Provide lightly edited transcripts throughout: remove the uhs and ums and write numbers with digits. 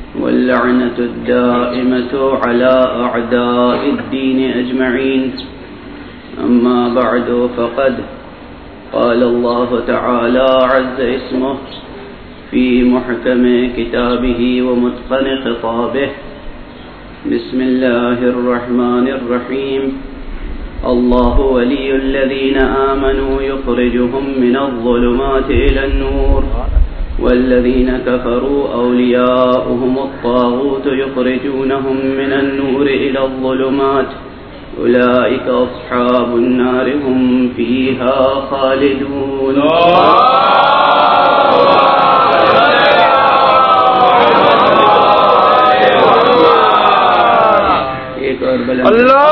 واللعنة الدائمة على أعداء الدين أجمعين. أما بعد فقد قال الله تعالى عز اسمه في محكم كتابه ومتقن خطابه. بسم الله الرحمن الرحيم. الله ولي الذين آمنوا يخرجهم من الظلمات إلى النور والذين كفروا أولياؤهم الطاغوت يخرجونهم من النور إلى الظلمات أولئك أصحاب النار هم فيها خالدون. ایک اور بلند اللہ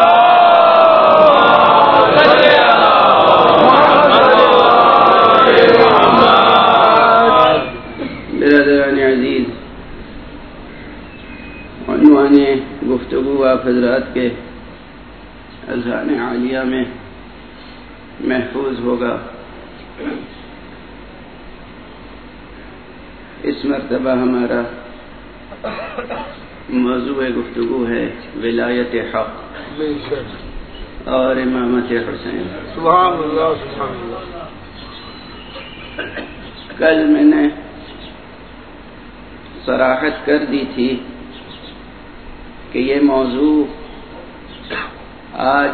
گفتگو آپ حضرات کے اذہان عالیہ میں محفوظ ہوگا. اس مرتبہ ہمارا موضوع گفتگو ہے ولایت حق اور امامت حسین. سبحان اللہ سبحان اللہ. کل میں نے صراحت کر دی تھی کہ یہ موضوع آج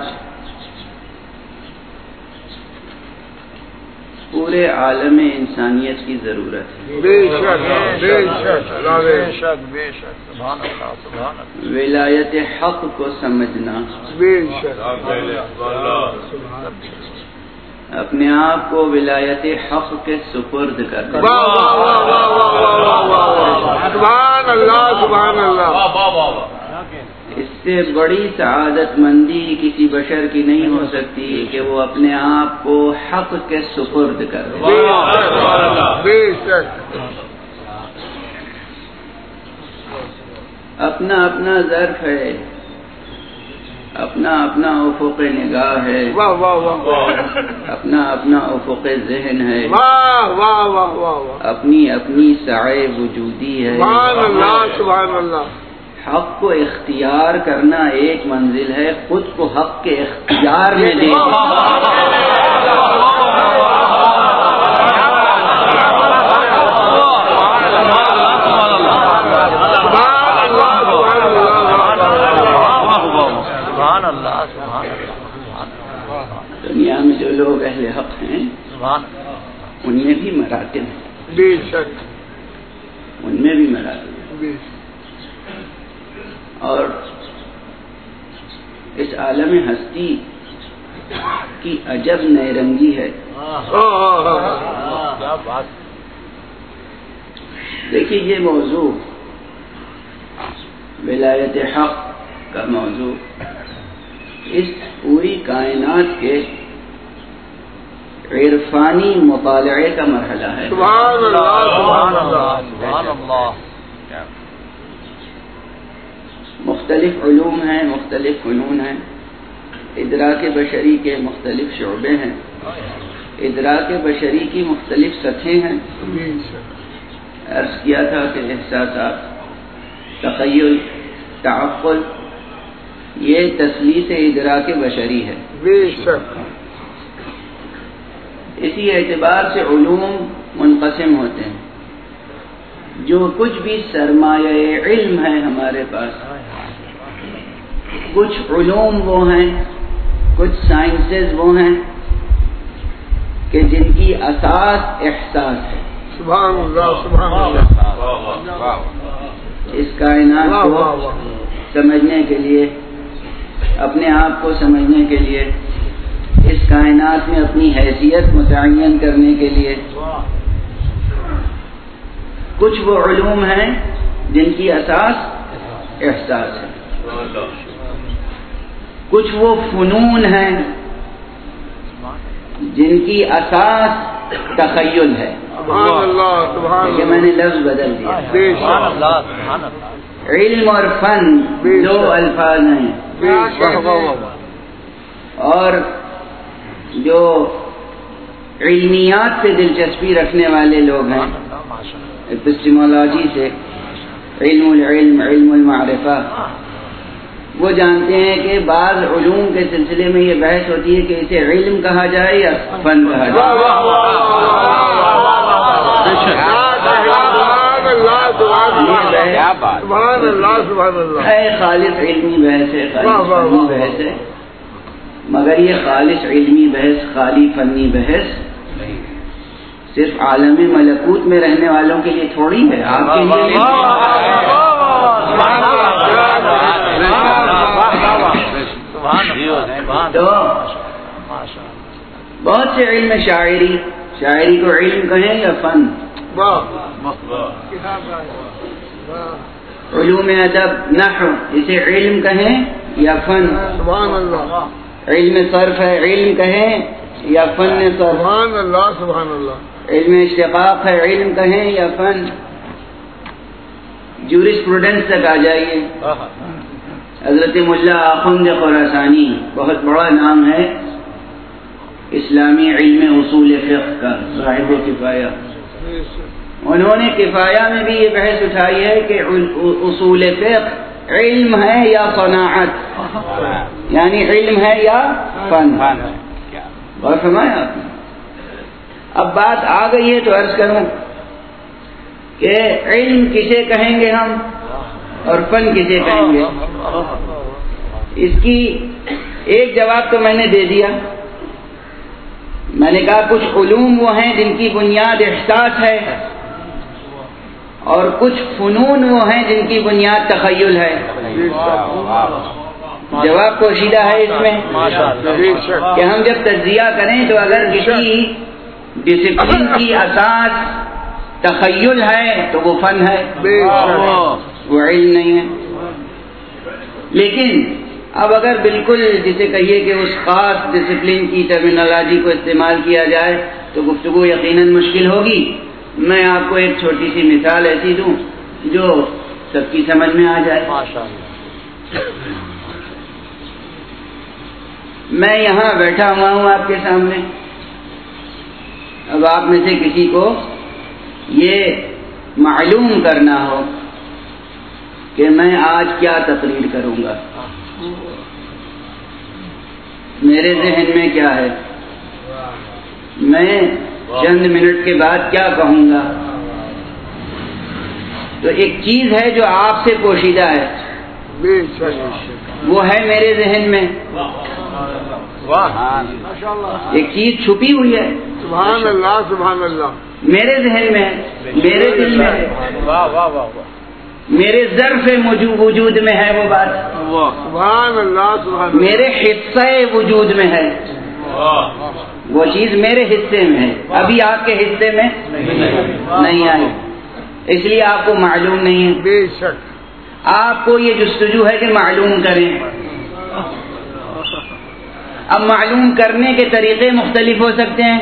پورے عالم انسانیت کی ضرورت ہے. بے شک بے شک بے شک بے شک. سبحان اللہ سبحان اللہ. ولایت حق کو سمجھنا، بے شک اپنے آپ کو ولایت حق کے سپرد کرنا. سبحان اللہ سبحان اللہ. اس سے بڑی سعادت مندی کسی بشر کی نہیں ہو سکتی کہ وہ اپنے آپ کو حق کے سپرد کرے. بے شک. اپنا اپنا ظرف ہے، اپنا اپنا افق نگاہ ہے، اپنا اپنا افق ذہن ہے، اپنی اپنی سعی وجودی ہے. سبحان اللہ سبحان اللہ. حق کو اختیار کرنا ایک منزل ہے، خود کو حق کے اختیار میں دینا دنیا میں جو لوگ اہل حق ہیں ان میں بھی مراتب ہیں. بے شک ان میں بھی مراتب ہیں. اور اس عالم ہستی کی عجب نیرنگی ہے. دیکھیے یہ موضوع ولایت حق کا موضوع اس پوری کائنات کے عرفانی مطالعے کا مرحلہ ہے. سبحان اللہ سبحان اللہ سبحان اللہ. مختلف علوم ہیں، مختلف فنون ہیں، ادراک بشری کے مختلف شعبے ہیں، ادراک بشری کی مختلف سطحیں ہیں. عرض کیا تھا کہ احساسات، تخیل، تعقل یہ تسلیث ادراک بشری ہے. بے شک. اسی اعتبار سے علوم منقسم ہوتے ہیں. جو کچھ بھی سرمایہ علم ہے ہمارے پاس، کچھ علوم وہ ہیں، کچھ سائنسز وہ ہیں کہ جن کی اساس احساس ہے. سبحان اللہ سبحان اللہ. اس کائنات کو سمجھنے کے لیے، اپنے آپ کو سمجھنے کے لیے، اس کائنات میں اپنی حیثیت متعین کرنے کے لیے کچھ وہ علوم ہیں جن کی اساس احساس ہے، کچھ وہ فنون ہیں جن کی اساس تخیل ہے. سبحان اللہ سبحان اللہ. میں نے لفظ بدل دیا. سبحان اللہ. علم اور فن دو الفاظ ہیں. اور جو علمیات سے دلچسپی رکھنے والے لوگ ہیں، ایپسٹیمولوجی سے، علم العلم، علم المعرفہ، وہ جانتے ہیں کہ بعض علوم کے سلسلے میں یہ بحث ہوتی ہے کہ اسے علم کہا جائے یا فن کہا جائے۔ خالص علمی بحث ہے، خالص فنی بحث ہے، مگر یہ خالص علمی بحث، خالی فنی بحث صرف عالم ملکوت میں رہنے والوں کے لیے تھوڑی ہے، آپ کے لیے تو بہت سے علم، شاعری کو علم کہیں یا فن، علوم ادب نحو اسے علم کہیں یا فن، علم صرف ہے علم کہیں یا فن صرف، سبحان اللہ سبحان اللہ، علم اشتقاق ہے علم کہیں یا فن، جورسپروڈنس تک آ جائیے۔ حضرت ملا آخوند خراسانی بہت بڑا نام ہے اسلامی علم اصول فقہ کا، صاحب کفایہ، انہوں نے کفایہ میں بھی یہ بحث اٹھائی ہے کہ اصول فقہ علم ہے یا صناعت، یعنی علم ہے یا فن، اور فرمایا آپ نے۔ اب بات آ گئی ہے تو عرض کروں کہ علم کسے کہیں گے ہم اور فن کسے کہیں گے؟ اس کی ایک جواب تو میں نے دے دیا، میں نے کہا کچھ علوم وہ ہیں جن کی بنیاد احساس ہے، اور کچھ فنون وہ ہیں جن کی بنیاد تخیل ہے۔ جواب پوشیدہ ہے اس میں کہ ہم جب تجزیہ کریں تو اگر کسی ڈسپلن کی اساس تخیل ہے تو وہ فن ہے، وہ علم نہیں ہے۔ لیکن اب اگر بالکل جسے کہیے کہ اس خاص ڈسپلن کی ٹرمینالوجی کو استعمال کیا جائے تو گفتگو یقیناً مشکل ہوگی۔ میں آپ کو ایک چھوٹی سی مثال ایسی دوں جو سب کی سمجھ میں آ جائے۔ میں یہاں بیٹھا ہوا ہوں آپ کے سامنے، اب آپ میں سے کسی کو یہ معلوم کرنا ہو کہ میں آج کیا تقریر کروں گا، میرے ذہن میں کیا ہے، میں چند منٹ کے بعد کیا کہوں گا، تو ایک چیز ہے جو آپ سے پوشیدہ ہے، وہ ہے میرے ذہن میں، ایک چیز چھپی ہوئی ہے، سبحان اللہ سبحان اللہ، میرے ذہن میں ہے، میرے دل میں ہے، میرے ظرف وجود میں ہے وہ بات، سبحان اللہ سبحان اللہ، میرے حصہ وجود میں ہے، وہ چیز میرے حصے میں ہے، ابھی آپ کے حصے میں نہیں آئی، اس لیے آپ کو معلوم نہیں ہے۔ بے شک آپ کو یہ جستجو ہے کہ معلوم کریں۔ اب معلوم کرنے کے طریقے مختلف ہو سکتے ہیں۔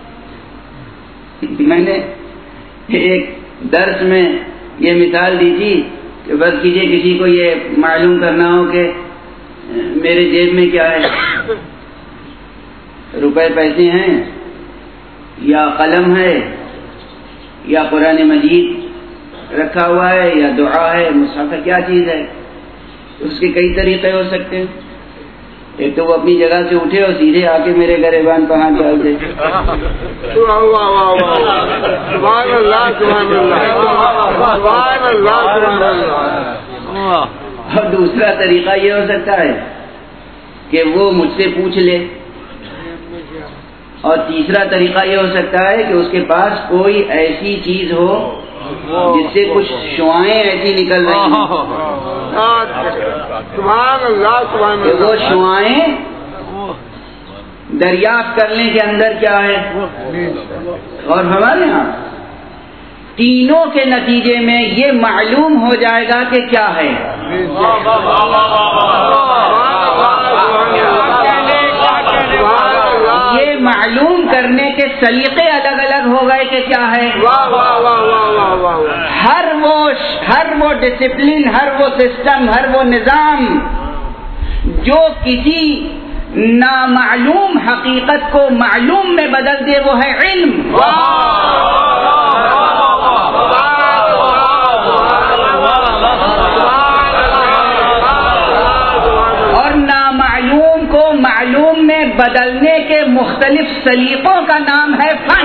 میں نے ایک درس میں یہ مثال دی تھی کہ بس کیجیے کسی کو یہ معلوم کرنا ہو کہ میرے جیب میں کیا ہے، روپے پیسے ہیں یا قلم ہے یا قرآن مجید رکھا ہوا ہے یا دعا ہے، مصحف کیا چیز ہے، اس کے کئی طریقے ہو سکتے ہیں۔ ایک تو وہ اپنی جگہ سے اٹھے اور سیدھے آ کے میرے گریبان پہ ہاتھ ڈال دے، سبحان اللہ سبحان اللہ سبحان اللہ سبحان اللہ۔ اور دوسرا طریقہ یہ ہو سکتا ہے کہ وہ مجھ سے پوچھ لے، اور تیسرا طریقہ یہ ہو سکتا ہے کہ اس کے پاس کوئی ایسی چیز ہو جس سے کچھ شعائیں ایسی نکل رہی ہیں، سبحان اللہ سبحان کہ اللہ، وہ شعائیں دریافت کر لیں کہ اندر کیا ہے۔ اور ہمارے یہاں تینوں کے نتیجے میں یہ معلوم ہو جائے گا کہ کیا ہے۔ یہ معلوم کرنے کے سلیقے الگ الگ ہو گئے کہ کیا ہے۔ ہر وہ ڈسپلن، ہر وہ سسٹم، ہر وہ نظام جو کسی نامعلوم حقیقت کو معلوم میں بدل دے وہ ہے علم۔ مختلف سلیقوں کا نام ہے فن.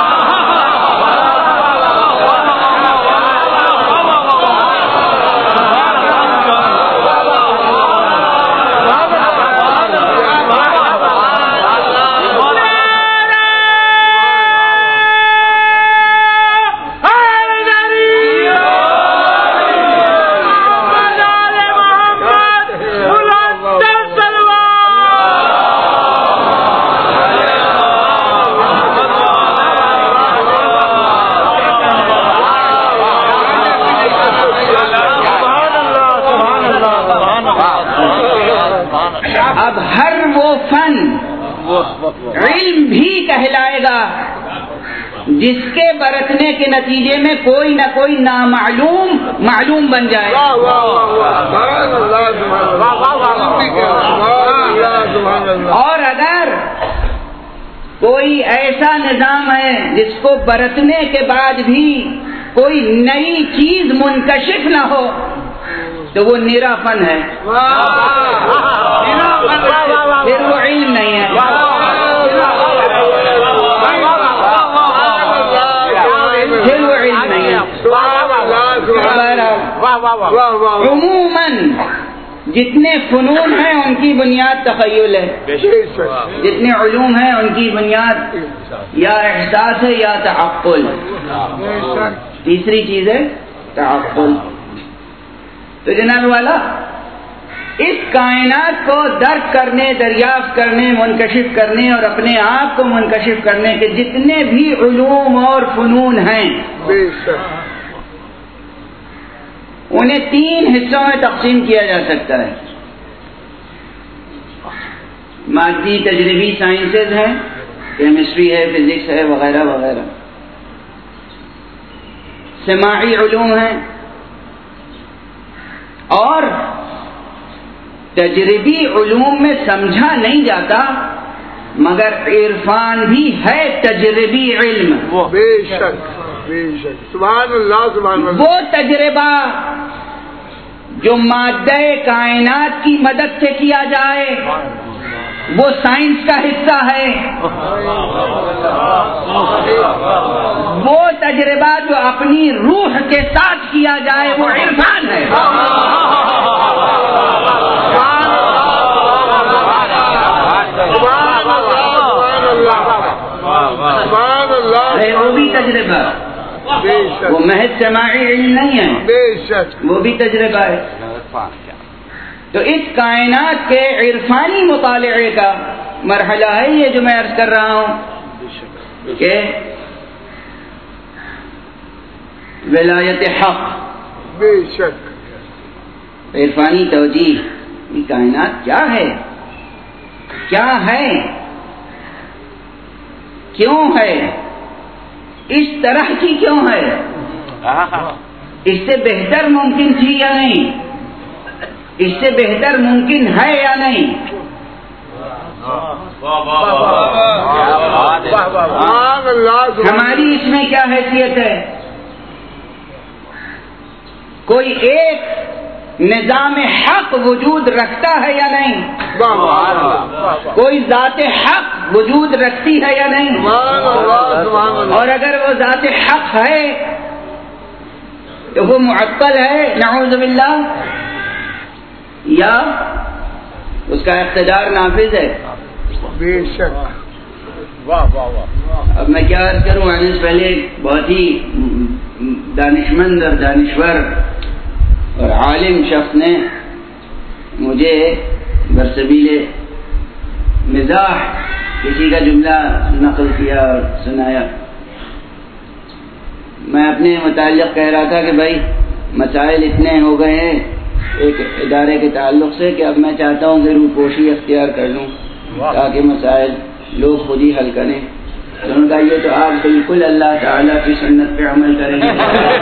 اب ہر وہ فن علم بھی کہلائے گا جس کے برتنے کے نتیجے میں کوئی نہ کوئی نامعلوم معلوم بن جائے. اور اگر کوئی ایسا نظام ہے جس کو برتنے کے بعد بھی کوئی نئی چیز منکشف نہ ہو تو وہ نرا فن ہے, پھر وہ علم نہیں ہے. پھر وہ علم نہیں ہے. عموماً جتنے فنون ہیں ان کی بنیاد تخیل ہے, جتنے علوم ہیں ان کی بنیاد یا احساس ہے یا تعقل. تیسری چیز ہے تعقل. تو جناب والا اس کائنات کو درک کرنے, دریافت کرنے, منکشف کرنے اور اپنے آپ کو منکشف کرنے کے جتنے بھی علوم اور فنون ہیں انہیں 3 حصوں میں تقسیم کیا جا سکتا ہے. مادی تجربی سائنسز ہیں, کیمسٹری ہے, فزکس ہے, وغیرہ وغیرہ. سماعی علوم ہیں, اور تجربی علوم میں سمجھا نہیں جاتا مگر عرفان بھی ہے تجربی علم. بے شک بے شک, سبحان اللہ سبحان اللہ. وہ تجربہ جو مادہ کائنات کی مدد سے کیا جائے وہ سائنس کا حصہ ہے. وہ تجربہ جو اپنی روح کے ساتھ کیا جائے وہ عرفان ہے. وہ بھی تجربہ, وہ محض سماعی علم نہیں ہے, وہ بھی تجربہ ہے. تو اس کائنات کے عرفانی مطالعے کا مرحلہ ہے یہ جو میں عرض کر رہا ہوں کہ ولایت حق. بے شک عرفانی توجیہ, یہ کائنات کیا ہے, کیا ہے, کیوں ہے, اس طرح کی کیوں ہے, اس سے بہتر ممکن تھی یا نہیں, اس سے بہتر ممکن ہے یا نہیں. ہماری اس میں کیا حیثیت ہے, کوئی ایک نظام حق وجود رکھتا ہے یا نہیں, کوئی ذات حق وجود رکھتی ہے یا نہیں, اور اگر وہ ذات حق ہے تو وہ معطل ہے نعوذ باللہ, یا اس کا اقتدار نافذ ہے. بے شک. واہ واہ واہ. اب میں کیا عرض کروں, آنے سے پہلے بہت ہی دانشمند اور دانشور اور عالم شخص نے مجھے برسبیل مزاح کسی کا جملہ نقل کیا اور سنایا. میں اپنے متعلق کہہ رہا تھا کہ بھائی مسائل اتنے ہو گئے ہیں ایک ادارے کے تعلق سے کہ اب میں چاہتا ہوں کہ روپوشی اختیار کر لوں تاکہ مسائل لوگ خود ہی حل کریں. ان کا یہ تو آپ بالکل اللہ تعالیٰ کی سنت پہ عمل کریں گے.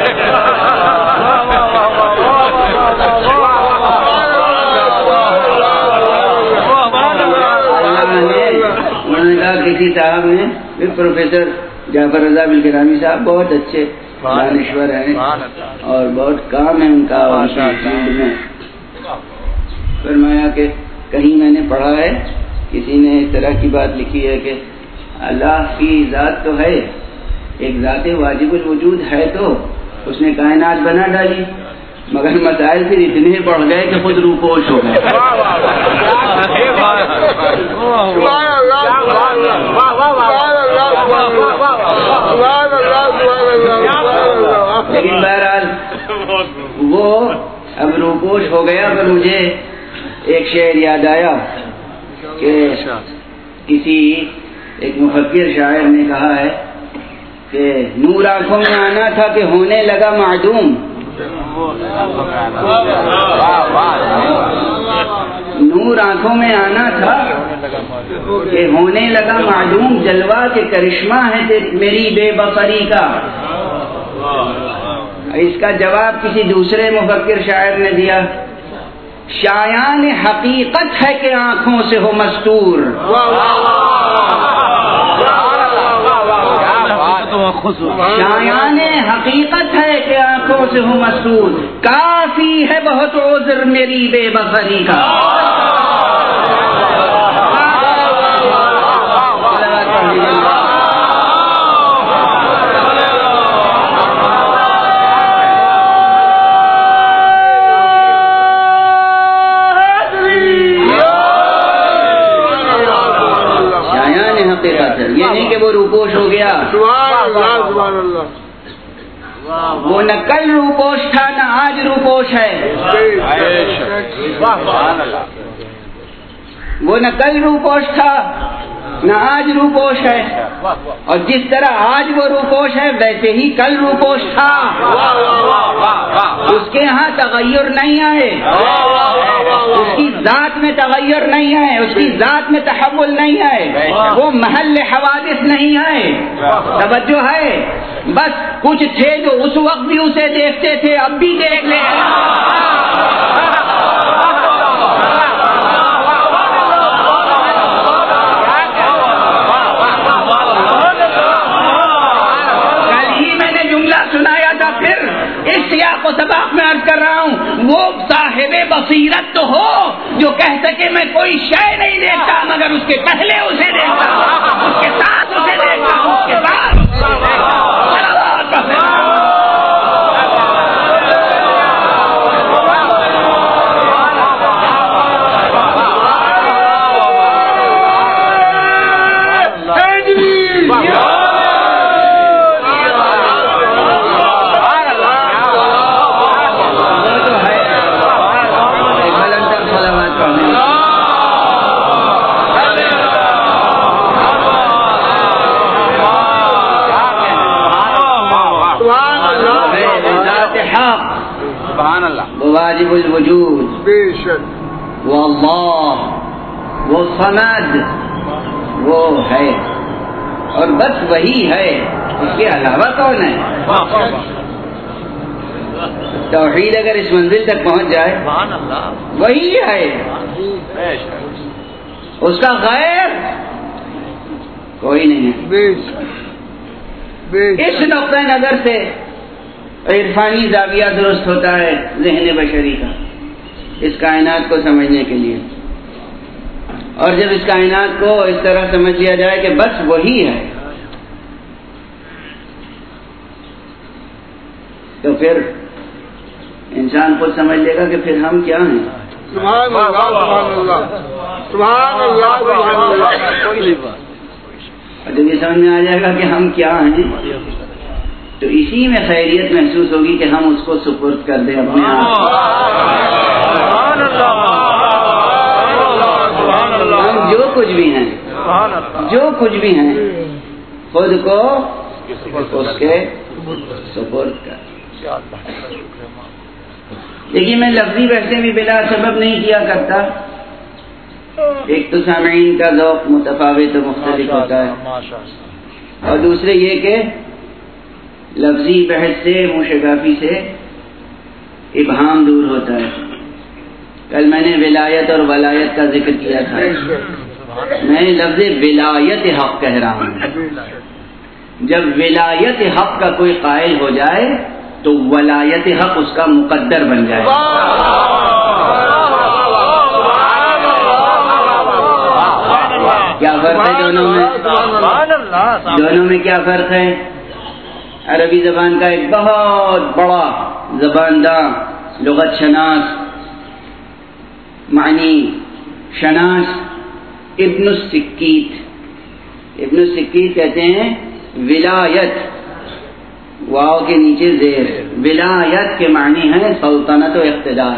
انہوں نے کہا کسی صاحب نے, پروفیسر جعفر رضا بالکرامی صاحب بہت اچھے دانشور ہیں اور بہت کام ہے ان کا فیلڈ میں. فرمایا کہ کہیں میں نے پڑھا ہے کسی نے اس طرح کی بات لکھی ہے کہ اللہ کی ذات تو ہے، ایک ذات واجب الوجود ہے، تو اس نے کائنات بنا ڈالی، مگر مسائل پھر اتنے بڑھ گئے کہ خود روپوش ہو گئے۔ لیکن بہرحال وہ اب روپوش ہو گیا، پر مجھے ایک شعر یاد آیا کہ کسی ایک مفکر شاعر نے کہا ہے کہ نور آنکھوں میں آنا تھا کہ ہونے لگا معدوم، نور آنکھوں میں آنا تھا کہ ہونے لگا معدوم، جلوہ کے کرشمہ ہے میری بے بصری کا۔ اس کا جواب کسی دوسرے مفکر شاعر نے دیا، شایان حقیقت ہے کہ آنکھوں سے ہو مستور، شایان حقیقت ہے کہ آنکھوں سے ہو مستور، کافی ہے بہت عذر میری بے بصری کا۔ یہ نہیں کہ وہ روپوش ہو گیا، وہ نہ کل روپوش تھا نہ آج روپوش ہے، وہ نہ کل روپوش تھا نہ آج روپوش ہے، اور جس طرح آج وہ روپوش ہے ویسے ہی کل روپوش تھا۔ اس کے یہاں تغیر نہیں آئے، اس کی ذات میں تغیر نہیں آئے، اس کی ذات میں تحول نہیں آئے، وہ محل حوادث نہیں آئے۔ توجہ ہے، بس کچھ تھے جو اس وقت بھی اسے دیکھتے تھے، اب بھی دیکھ لیں۔ کو سبق میں عرض کر رہا ہوں، وہ صاحب بصیرت تو ہو جو کہہ سکے میں کوئی شے نہیں دیکھتا مگر اس کے پہلے اسے دیکھتا، اس کے ساتھ اسے دیکھتا، اس کے ساتھ واجب الوجود، وہ اللہ، وہ صمد، وہ ہے، اور بس وہی ہے، اس کے علاوہ کون ہے؟ توحید اگر اس منزل تک پہنچ جائے وہی ہے، اس کا غیر کوئی نہیں ہے۔ اس نقطہ نظر سے عرفانی زاویہ درست ہوتا ہے ذہن بشری کا اس کائنات کو سمجھنے کے لیے، اور جب اس کائنات کو اس طرح سمجھ لیا جائے کہ بس وہی ہے، تو پھر انسان خود سمجھ لے گا کہ پھر ہم کیا ہیں۔ سبحان اللہ، سبحان اللہ، سبحان اللہ۔ اور جب یہ سمجھ میں آ جائے گا کہ ہم کیا ہیں، تو اسی میں خیریت محسوس ہوگی کہ ہم اس کو سپرد کر دیں اپنے آپ۔ ہم جو کچھ بھی ہیں، جو کچھ بھی ہیں، خود کو اس کے سپرد کر۔ لیکن میں لفظی بحثیں بھی بلا سبب نہیں کیا کرتا، ایک تو سامعین کا ذوق متفاوت و مختلف ہوتا ہے، اور دوسرے یہ کہ لفظی بحث سے موشگافی سے ابہام دور ہوتا ہے۔ کل میں نے ولایت اور ولایت کا ذکر کیا تھا، میں لفظ ولایت حق کہہ رہا ہوں۔ جب ولایت حق کا کوئی قائل ہو جائے تو ولایت حق اس کا مقدر بن جائے۔ کیا فرق ہے دونوں میں؟ دونوں میں کیا فرق ہے؟ عربی زبان کا ایک بہت بڑا زبانداں، لغت شناس، معنی شناس ابن السکیت کہتے ہیں ولایت، واو کے نیچے زیر، ولایت کے معنی ہے سلطنت و اقتدار،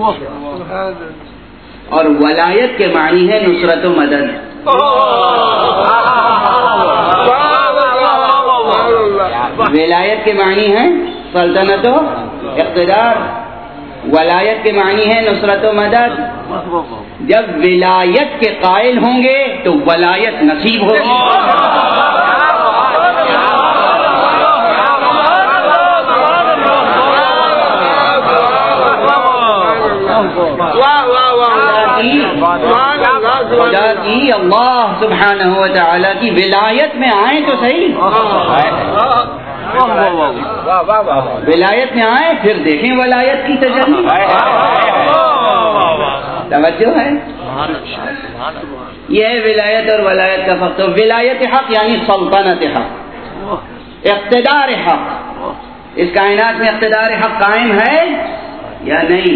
اور ولایت کے معنی ہے نصرت و مدد۔ ولایت کے معنی ہے سلطنت و اقتدار، ولایت کے معنی ہے نصرت و مدد۔ جب ولایت کے قائل ہوں گے تو ولایت نصیب ہوگی۔ خدا کی اللہ سبحانہ و تعالی کی ولایت میں آئیں تو صحیح، ولایت میں آئیں پھر دیکھیں ولایت کی تجلی۔ توجہ ہے؟ یہ ہے ولایت اور ولایت کا فرق۔ تو ولایت حق یعنی سلطنت حق، اقتدار حق۔ اس کائنات میں اقتدار حق قائم ہے یا نہیں؟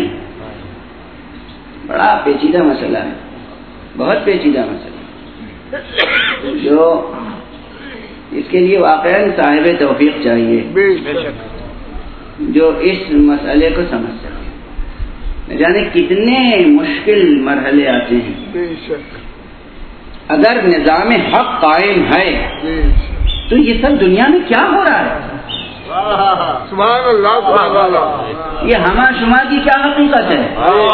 بڑا پیچیدہ مسئلہ ہے، بہت پیچیدہ مسئلہ، جو اس کے لیے واقعاً صاحب توفیق چاہیے جو اس مسئلے کو سمجھ سکے۔ نہ جانے کتنے مشکل مرحلے آتے ہیں۔ اگر نظام حق قائم ہے تو یہ سب دنیا میں کیا ہو رہا ہے؟ سبحان اللہ، سبحان اللہ، یہ ہما شما کی کیا حقیقت ہے؟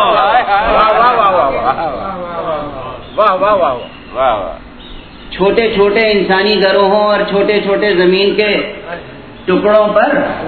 چھوٹے چھوٹے انسانی گروہوں اور چھوٹے چھوٹے زمین کے ٹکڑوں پر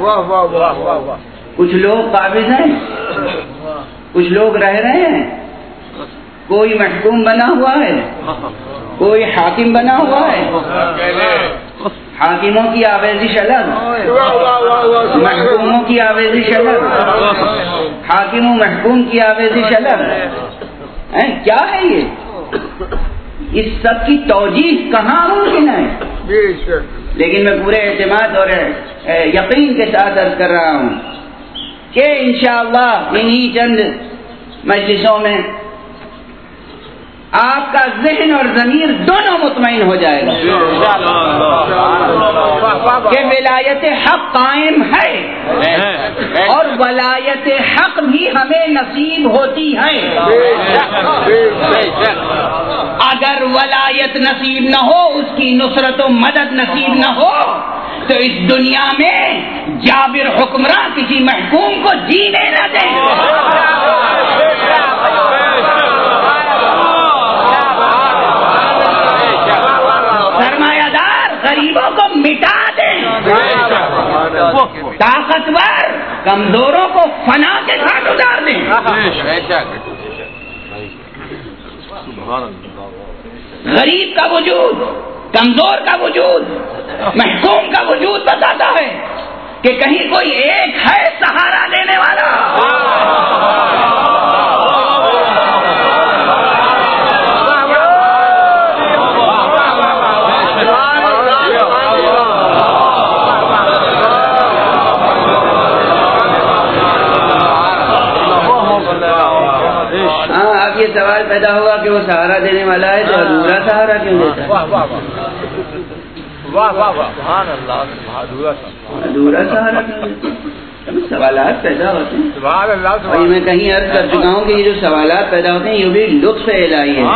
کچھ لوگ قابض ہیں، کچھ لوگ رہ رہے ہیں، کوئی محکوم بنا ہوا ہے، کوئی حاکم بنا ہوا ہے۔ حاکموں کی آویزش الگ، محکوموں کی آویزش الگ، حاکم و محکوم کی آویزش الگ۔ کیا ہے یہ؟ اس سب کی توجیہ کہاں ممکن ہے؟ لیکن میں پورے اعتماد اور یقین کے ساتھ عرض کر رہا ہوں کہ انشاءاللہ انہی چند مجلسوں میں آپ کا ذہن اور ضمیر دونوں مطمئن ہو جائے گا کہ ولایت حق قائم ہے اور ولایت حق بھی ہمیں نصیب ہوتی ہے۔ اگر ولایت نصیب نہ ہو، اس کی نصرت و مدد نصیب نہ ہو، تو اس دنیا میں جابر حکمراں کسی محکوم کو جینے نہ دیں۔ سرمایہ دار غریبوں کو مٹا دیں، طاقتور کمزوروں کو فنا کے ساتھ اتار دیں۔ غریب کا وجود، کمزور کا وجود، محکوم کا وجود بتاتا ہے کہ کہیں کوئی ایک ہے سہارا دینے والا۔ یہ سوال پیدا ہوا کہ وہ سہارا دینے والا ہے تو ادھورا سہارا کیوں دیتا ہے؟ ادھورا سہارا کیوں دیتا ہے؟ سوالات پیدا ہوتے ہیں، اور میں کہیں عرض کر چکا ہوں کہ یہ جو سوالات پیدا ہوتے ہیں یہ بھی لطف الہی ہے۔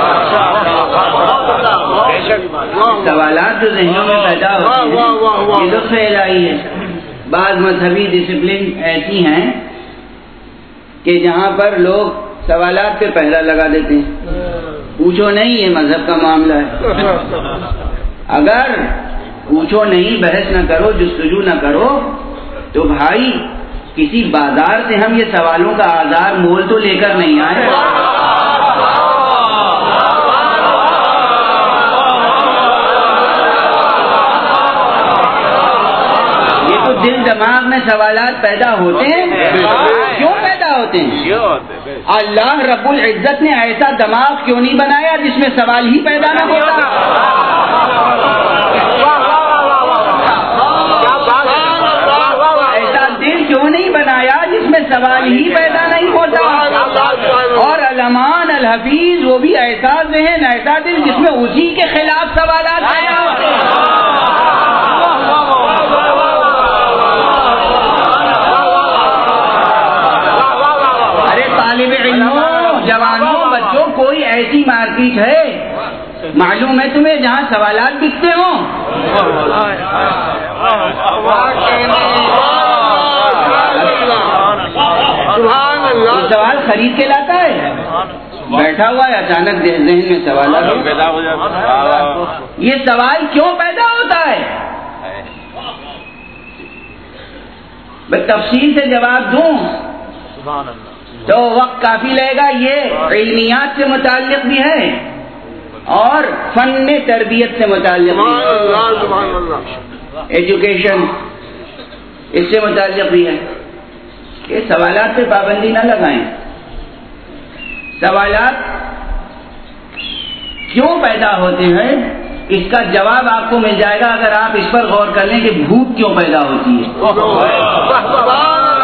سوالات جو ذہنوں میں پیدا ہوتے ہیں یہ لطف الہی ہے۔ بعض مذہبی ڈسپلن ایسی ہیں کہ جہاں پر لوگ سوالات پہ پہرا لگا دیتے ہیں، پوچھو نہیں، یہ مذہب کا معاملہ ہے۔ اگر پوچھو نہیں، بحث نہ کرو، جستجو نہ کرو، تو بھائی کسی بازار سے ہم یہ سوالوں کا آزار مول تو لے کر نہیں آئے۔ یہ تو دل دماغ میں سوالات پیدا ہوتے ہیں، کیوں پیدا ہوتے ہوتے ہیں. اللہ رب العزت نے ایسا دماغ کیوں نہیں بنایا جس میں سوال ہی پیدا نہ ہوتا؟ ایسا دل کیوں نہیں بنایا جس میں سوال ہی پیدا نہیں ہوتا؟ اور علمان الحفیظ وہ بھی ایسا ذہن ایسا دل جس میں اسی کے خلاف سوالات پیدا ہوتے ہیں. جوانوں بچوں کوئی ایسی مارکیٹ ہے معلوم ہے تمہیں جہاں سوالات بکتے ہوں؟ سوال خرید کے لاتا ہے بیٹھا ہوا ہے اچانک ذہن میں سوالات پیدا ہو جاتا ہے. یہ سوال کیوں پیدا ہوتا ہے؟ میں تفصیل سے جواب دوں تو وقت کافی لگے گا. یہ علمیات سے متعلق بھی ہے اور فن تربیت سے متعلق بھی ہے, ایجوکیشن اس سے متعلق بھی ہے کہ سوالات پہ پابندی نہ لگائیں. سوالات کیوں پیدا ہوتے ہیں اس کا جواب آپ کو مل جائے گا اگر آپ اس پر غور کر لیں کہ بھوک کیوں پیدا ہوتی ہے.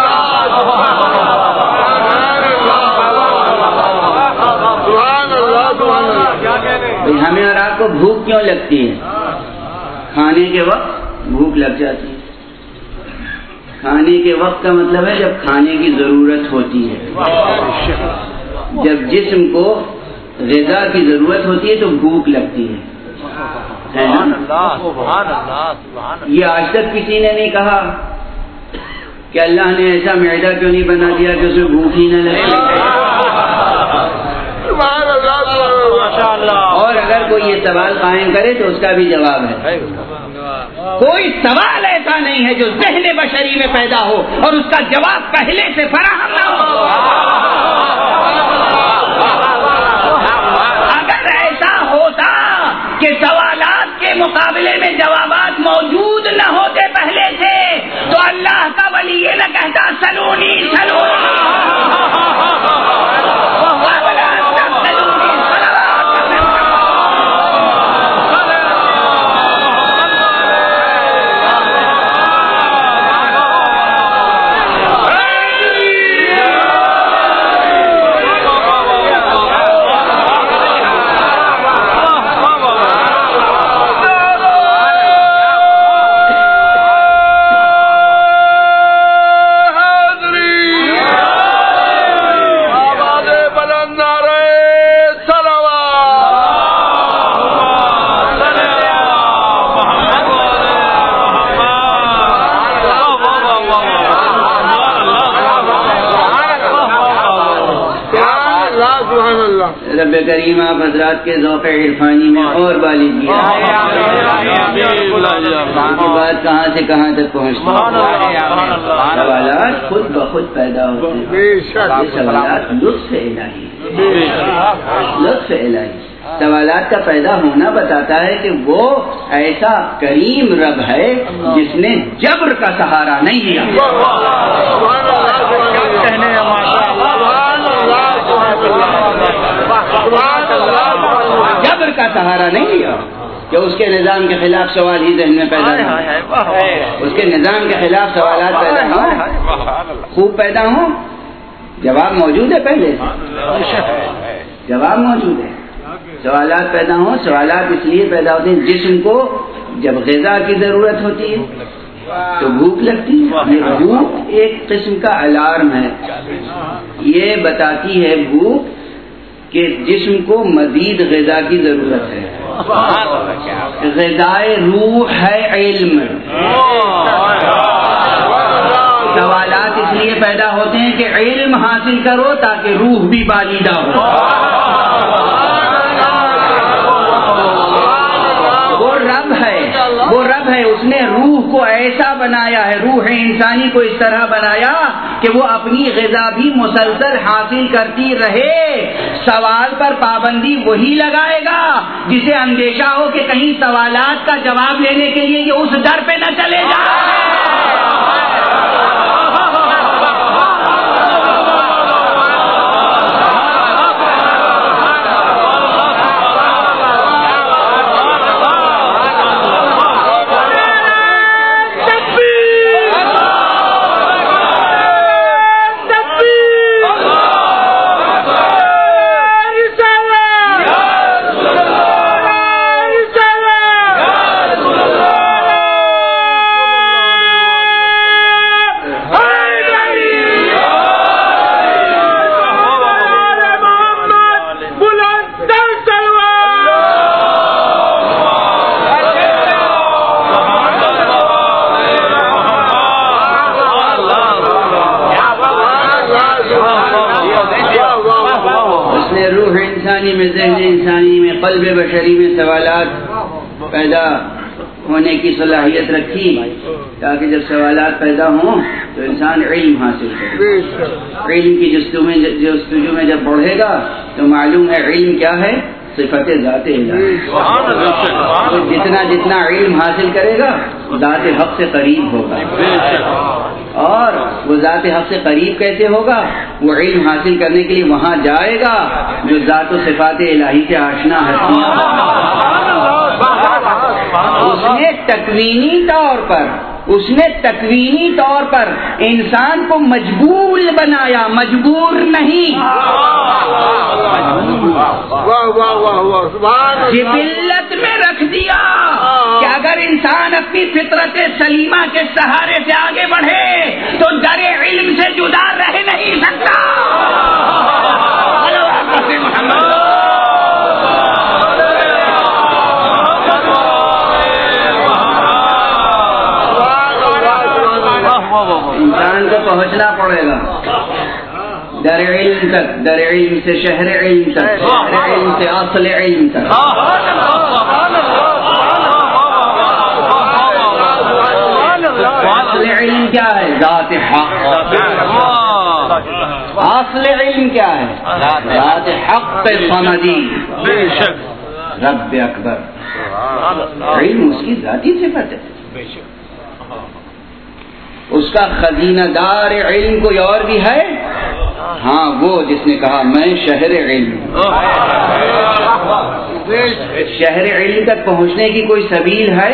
ہمیں اور آپ کو بھوک کیوں لگتی ہے؟ کھانے کے وقت بھوک لگ جاتی ہے. کھانے کے وقت کا مطلب ہے جب کھانے کی ضرورت ہوتی ہے. جب جسم کو غذا کی ضرورت ہوتی ہے تو بھوک لگتی ہے. یہ آج تک کسی نے نہیں کہا کہ اللہ نے ایسا معدہ کیوں نہیں بنا دیا کہ اسے بھوک ہی نہ لگے. اور اگر کوئی یہ سوال قائم کرے تو اس کا بھی جواب ہے. کوئی سوال ایسا نہیں ہے جو ذہن بشری میں پیدا ہو اور اس کا جواب پہلے سے فراہم نہ ہو. اگر ایسا ہوتا کہ سوالات کے مقابلے میں جوابات موجود نہ ہوتے پہلے سے تو اللہ کا ولی یہ نہ کہتا سلونی سلونی. رب کریم آپ حضرات کے ذوق عرفانی میں اور بالیدگی کی بات کہاں سے کہاں تک پہنچتی ہے. سوالات خود بخود پیدا ہوتے ہیں. یہ سوالات لطف الہی لطف الہی. سوالات کا پیدا ہونا بتاتا ہے کہ وہ ایسا کریم رب ہے جس نے جبر کا سہارا نہیں لیا. جبر کا سہارا نہیں لیا کہ اس کے نظام کے خلاف سوال ہی ذہن میں پیدا ہو. اس کے نظام کے خلاف سوالات پیدا ہوں خوب پیدا ہوں جواب موجود ہے. پہلے جواب موجود ہے. سوالات پیدا ہوں. سوالات اس لیے پیدا ہوتے ہیں جسم کو جب غذا کی ضرورت ہوتی ہے تو بھوک لگتی ہے. یہ بھوک ایک قسم کا الارم ہے. یہ بتاتی ہے بھوک کہ جسم کو مزید غذا کی ضرورت ہے. غذائے روح ہے علم. سوالات اس لیے پیدا ہوتے ہیں کہ علم حاصل کرو تاکہ روح بھی بالیدہ ہو. وہ رب ہے اس نے روح کو ایسا بنایا ہے, روح انسانی کو اس طرح بنایا کہ وہ اپنی غذا بھی مسلسل حاصل کرتی رہے. سوال پر پابندی وہی لگائے گا جسے اندیشہ ہو کہ کہیں سوالات کا جواب لینے کے لیے یہ اس در پہ نہ چلے جائے. انسانی میں، ذہن انسانی میں، قلب بشری میں سوالات پیدا ہونے کی صلاحیت رکھی تاکہ جب سوالات پیدا ہوں تو انسان علم حاصل کرے. علم کی جستجو میں جب بڑھے گا تو معلوم ہے علم کیا ہے، صفت ذات الہی. تو جتنا علم حاصل کرے گا ذات حق سے قریب ہوگا. اور وہ ذات حق سے قریب کیسے ہوگا؟ وہ علم حاصل کرنے کے لیے وہاں جائے گا جو ذات و صفات الہی سے آشنا ہستیاں. اس نے تکوینی طور پر انسان کو مجبور بنایا، مجبور نہیں. جبلت میں رکھ دیا کہ اگر انسان اپنی فطرت سلیمہ کے سہارے سے آگے بڑھے تو در علم سے جدا رہ نہیں سکتا. انسان کو پہنچنا پڑے گا در علم تک، در علم سے شہر علم تک، شہر علم سے اصل علم تک. اصل علم کیا ہے؟ ذات حق. اصل علم کیا ہے؟ ذات حق صمدی، رب اکبر. علم اس کی ذاتی صفت ہے. اس کا خزینہ دار علم کوئی اور بھی ہے؟ ہاں، وہ جس نے کہا میں شہر علم. شہر علم تک پہنچنے کی کوئی سبیل ہے؟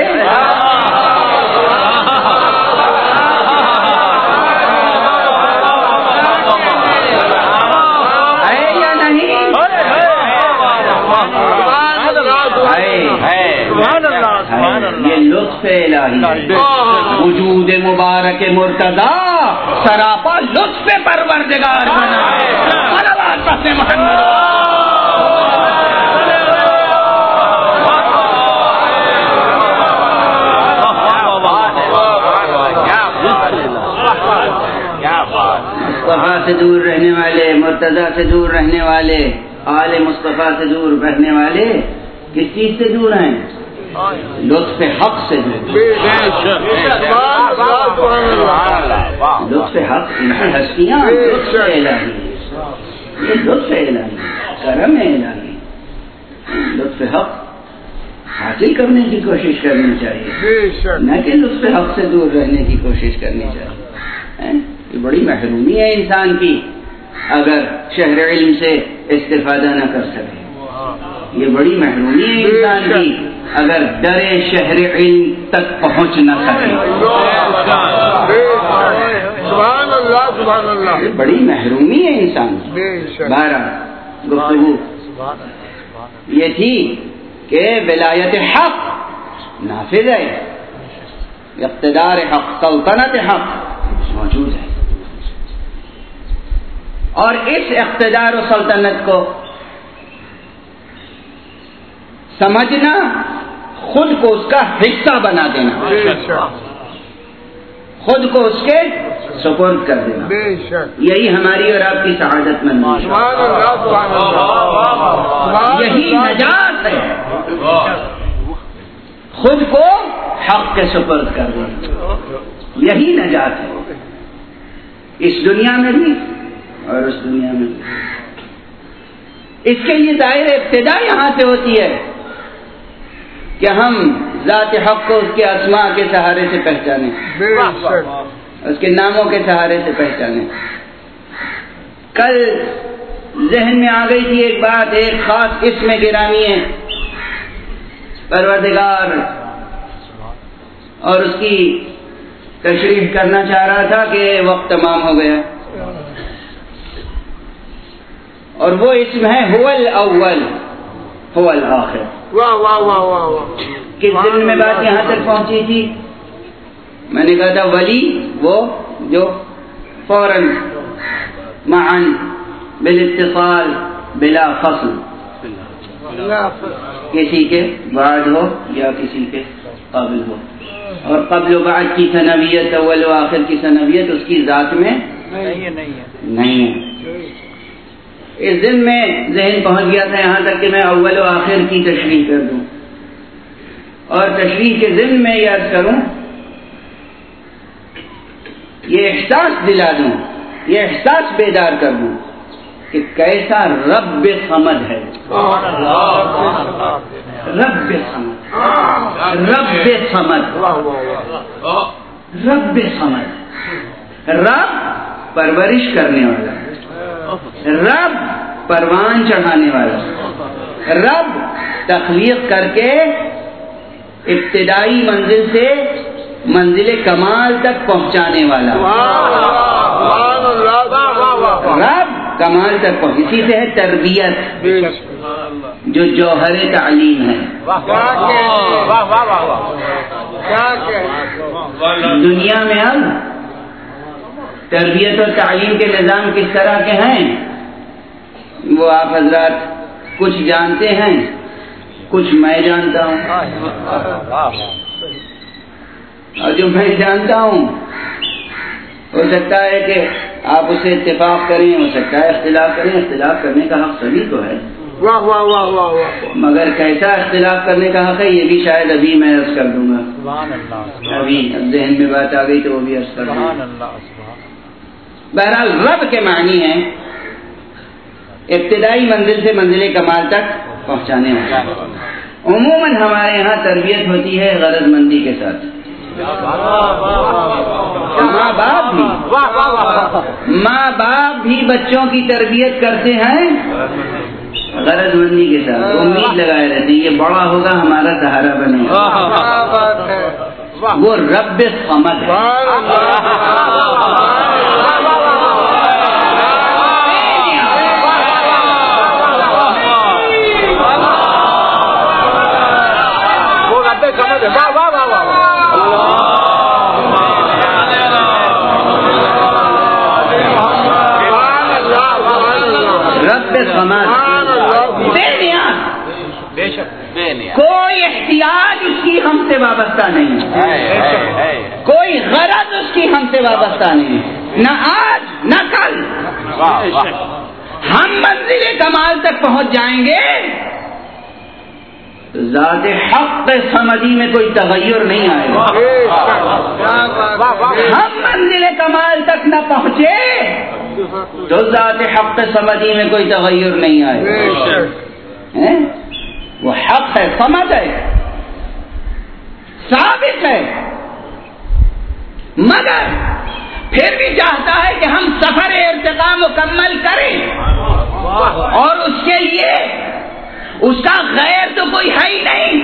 یا نہیں؟ یہ لطف الہی، وجود مبارک مرتضی سراپا لطف پروردگار بنا ہے. مصطفیٰ سے دور رہنے والے، مرتضی سے دور رہنے والے، آل مصطفیٰ سے دور رہنے والے کس چیز سے دور ہیں؟ لطف حق سے دور. لطف حق ان کی ہستیاں لطف الہی، یہ لطف الہی، کرم الہی. لطف حق حاصل کرنے کی کوشش کرنی چاہیے، نہ کہ لطف حق سے دور رہنے کی کوشش کرنی چاہیے. یہ بڑی محرومی ہے انسان کی اگر شہر علم سے استفادہ نہ کر سکے. یہ بڑی محرومی ہے انسان کی اگر در شہر علم تک پہنچ نہ سکے. یہ بڑی محرومی ہے انسان کی. بہرحال گفتگو یہ تھی کہ ولایت حق نافذ ہے، اقتدار حق، سلطنت حق موجود ہے. اور اس اقتدار و سلطنت کو سمجھنا، خود کو اس کا حصہ بنا دینا، خود کو اس کے سپرد کر دینا، یہی ہماری اور آپ کی سعادت مندی ہے. یہی نجات ہے، خود کو حق کے سپرد کر دینا. یہی نجات ہے، اس دنیا میں بھی اور اس دنیا میں بھی. اس کے لیے ظاہر ابتدا یہاں سے ہوتی ہے کہ ہم ذات حق کو اس کے اسماء کے سہارے سے پہچانیں، اس کے ناموں کے سہارے سے پہچانیں. کل ذہن میں آ گئی تھی ایک بات، ایک خاص اسم گرامی ہے پروردگار، اور اس کی تشریح کرنا چاہ رہا تھا کہ وقت تمام ہو گیا. اور وہ اسم ہے هو الاول هو الاخر. واہ واہ واہ واہ واہ. کس دن میں بات یہاں تک پہنچی تھی؟ میں نے کہا تھا ولی وہ جو فوراً معاً بالاتصال بلا فصل کسی کے بعد ہو یا کسی کے قبل ہو. اور قبل و بعد کی ثنویت، اول و آخر کی ثنویت اس کی ذات میں نہیں ہے. اس دن میں ذہن پہنچ گیا تھا یہاں تک کہ میں اول و آخر کی تشریح کر دوں اور تشریح کے ضمن میں یاد کروں، یہ احساس دلا دوں، یہ احساس بیدار کر دوں کہ کیسا رب صمد ہے، رب صمد، رب صمد، رب صمد، رب پرورش کرنے والا، رب پروان چڑھانے والا، رب تخلیق کر کے ابتدائی منزل سے منزل کمال تک پہنچانے والا، رب کمال تک پہنچ، اسی سے ہے تربیت جو جوہر تعلیم ہے۔ دنیا میں اب تربیت اور تعلیم کے نظام کس طرح کے ہیں وہ آپ حضرات کچھ جانتے ہیں، کچھ میں جانتا ہوں، اور جو میں جانتا ہوں ہو سکتا ہے کہ آپ اسے اتفاق کریں، ہو سکتا ہے اختلاف کریں، اختلاف کرنے کا حق سبھی کو ہے، مگر کیسا اختلاف کرنے کا حق ہے یہ بھی شاید ابھی میں عرض کر دوں گا، ابھی اب ذہن میں بات آ گئی تو وہ بھی عرض کر دوں گا۔ بہرحال رب کے معنی ہیں ابتدائی منزل سے منزل کمال تک پہنچانے والا۔ عموماً ہمارے یہاں تربیت ہوتی ہے غرض مندی کے ساتھ، ماں باپ بھی بچوں کی تربیت کرتے ہیں غرض مندی کے ساتھ، امید لگائے رہتے ہیں یہ بڑا ہوگا ہمارا سہارا بنے گا، وہ رب صمد ہے۔ کوئی احتیاج اس کی ہم سے وابستہ نہیں ہے، کوئی غرض اس کی ہم سے وابستہ نہیں ہے، نہ آج نہ کل۔ ہم منزل کمال تک پہنچ جائیں گے تو ذات حق صمدی میں کوئی تغیر نہیں آئے گا۔ ہم منزل کمال تک نہ پہنچے تو ذات حق صمدی میں کوئی تغیر نہیں آئے گا۔ وہ حق ہے، صمد ہے، ثابت ہے، مگر پھر بھی چاہتا ہے کہ ہم سفر ارتقاء مکمل کریں، اور اس کے لیے اس کا غیر تو کوئی ہے ہی نہیں،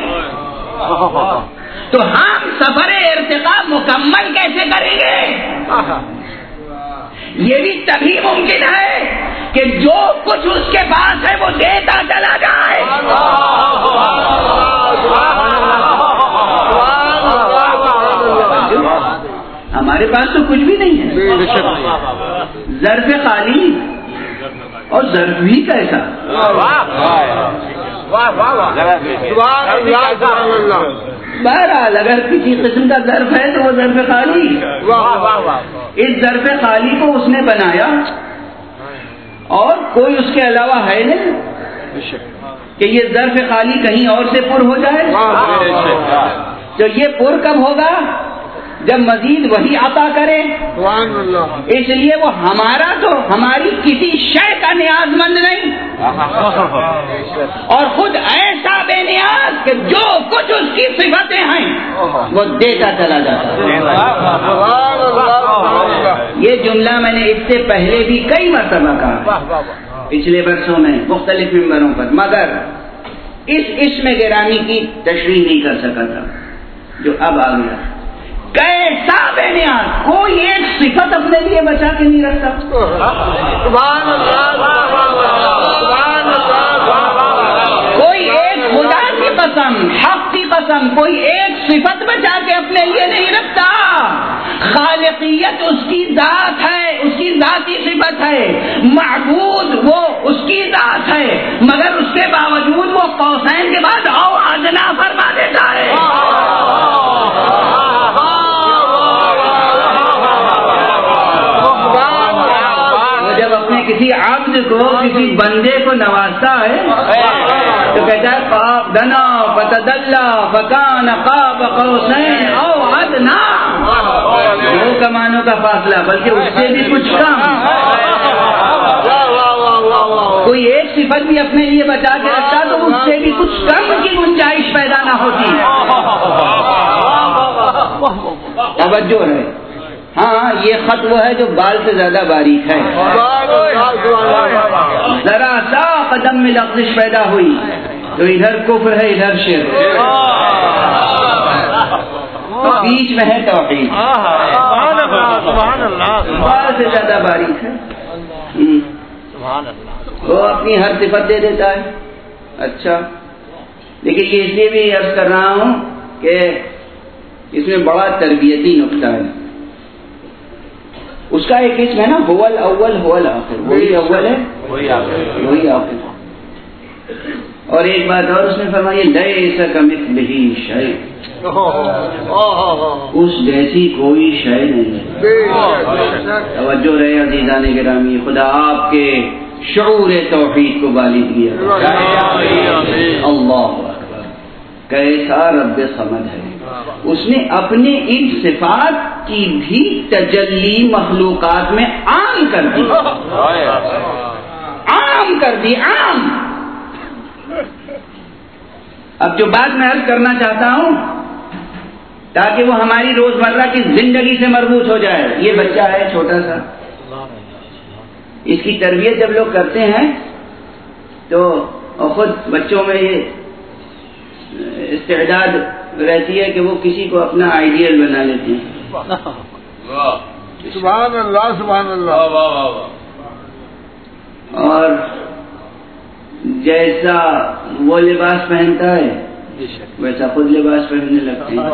تو ہم سفر ارتقاء مکمل کیسے کریں گے؟ یہ بھی تبھی ممکن ہے کہ جو کچھ اس کے پاس ہے وہ دیتا چلا جائے۔ ہمارے پاس تو کچھ بھی نہیں ہے، ظرف خالی، اور ظرف بھی کیسا، بہرحال اگر کسی قسم کا ظرف ہے تو وہ ظرف خالی، اس ظرف خالی کو اس نے بنایا اور کوئی اس کے علاوہ ہے نہیں کہ یہ ظرف خالی کہیں اور سے پر ہو جائے، تو یہ پر کب ہوگا؟ جب مزید وہی عطا کرے۔ اس لیے وہ ہمارا تو ہماری کسی شے کا نیاز مند نہیں، اور خود ایسا بے نیاز کہ جو کچھ اس کی صفتیں ہیں وہ دیتا چلا جاتا ہے۔ یہ جملہ میں نے اس سے پہلے بھی کئی مرتبہ کہا پچھلے برسوں میں مختلف ممبروں پر، مگر اس اسم گرامی کی تشریح نہیں کر سکا تھا جو اب آ گیا۔ کیسا بے نیاز، کوئی ایک صفت اپنے لیے بچا کے نہیں رکھتا، کوئی ایک خدا کی قسم، حق کی قسم، کوئی ایک صفت بچا کے اپنے لیے نہیں رکھتا۔ خالقیت اس کی ذات ہے، اس کی ذاتی صفت ہے، معبود وہ اس کی ذات ہے، مگر اس کے باوجود وہ قوسین کے بعد او ادنا فرما دیتا ہے۔ جب اپنے کسی عبد کو، کسی بندے کو نوازتا ہے تو کہتا ہے قاب دنا فتدلا فکان قاب قوسین او ادنا، 2 کمانوں کا فاصلہ، بلکہ اس سے بھی کچھ کم۔ کوئی ایک صفت بھی اپنے لیے بچا کے رکھتا تو اس سے بھی کچھ کم کی گنجائش پیدا نہ ہوتی۔ توجہ ہے۔ ہاں یہ خط وہ ہے جو بال سے زیادہ باریک ہے، ذرا سا قدم میں لغزش پیدا ہوئی تو ادھر کفر ہے ادھر شرک، بیچ میں ہے توحید، بال سے زیادہ باریک ہے۔ وہ اپنی ہر صفت دے دیتا ہے۔ اچھا، لیکن یہ اس لیے بھی عرض کر رہا ہوں کہ اس میں بڑا تربیتی نقطہ ہے۔ اس کا ایک اسم ہے نا، هو الاول هو الاخر، وہی اول ہے وہی آخر۔ اور ایک بات اور اس نے فرمائی لیس کمثلہ شیء، اس جیسی کوئی شے نہیں ہے۔ توجہ رہے عزیزان گرامی، خدا آپ کے شعور توحید کو بالغ کیا۔ اللہ اکبر، کیسا رب صمد ہے، اس نے اپنے ان صفات کی بھی تجلی مخلوقات میں عام کر دی، عام کر دی، عام۔ اب جو بات میں عرض کرنا چاہتا ہوں تاکہ وہ ہماری روزمرہ کی زندگی سے مربوط ہو جائے، یہ بچہ ہے چھوٹا سا، اس کی تربیت جب لوگ کرتے ہیں تو خود بچوں میں یہ استعداد رہتی ہے کہ وہ کسی کو اپنا آئیڈیل بنا لیتے ہیں۔ سبحان اللہ سبحان اللہ۔ اور جیسا وہ لباس پہنتا ہے ویسا خود لباس پہننے لگتے ہیں،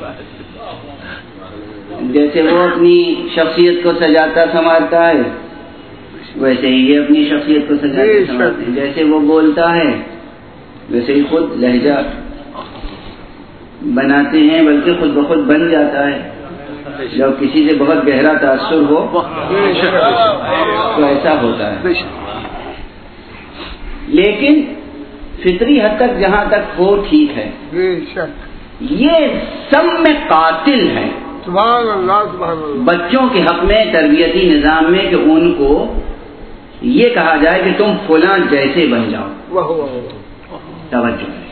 جیسے وہ اپنی شخصیت کو سجاتا سنوارتا ہے ویسے ہی یہ اپنی شخصیت کو سجاتے سنوارتے ہیں، جیسے وہ بولتا ہے ویسے ہی خود لہجہ بناتے ہیں، بلکہ خود بخود بن جاتا ہے۔ جب کسی سے بہت گہرا تاثر ہو تو ایسا ہوتا ہے، لیکن فطری حد تک جہاں تک ہو ٹھیک ہے۔ یہ سب میں قاتل ہے سبحان اللہ سبحان اللہ۔ بچوں کے حق میں تربیتی نظام میں کہ ان کو یہ کہا جائے کہ تم فلاں جیسے بن جاؤ۔ توجہ ہے،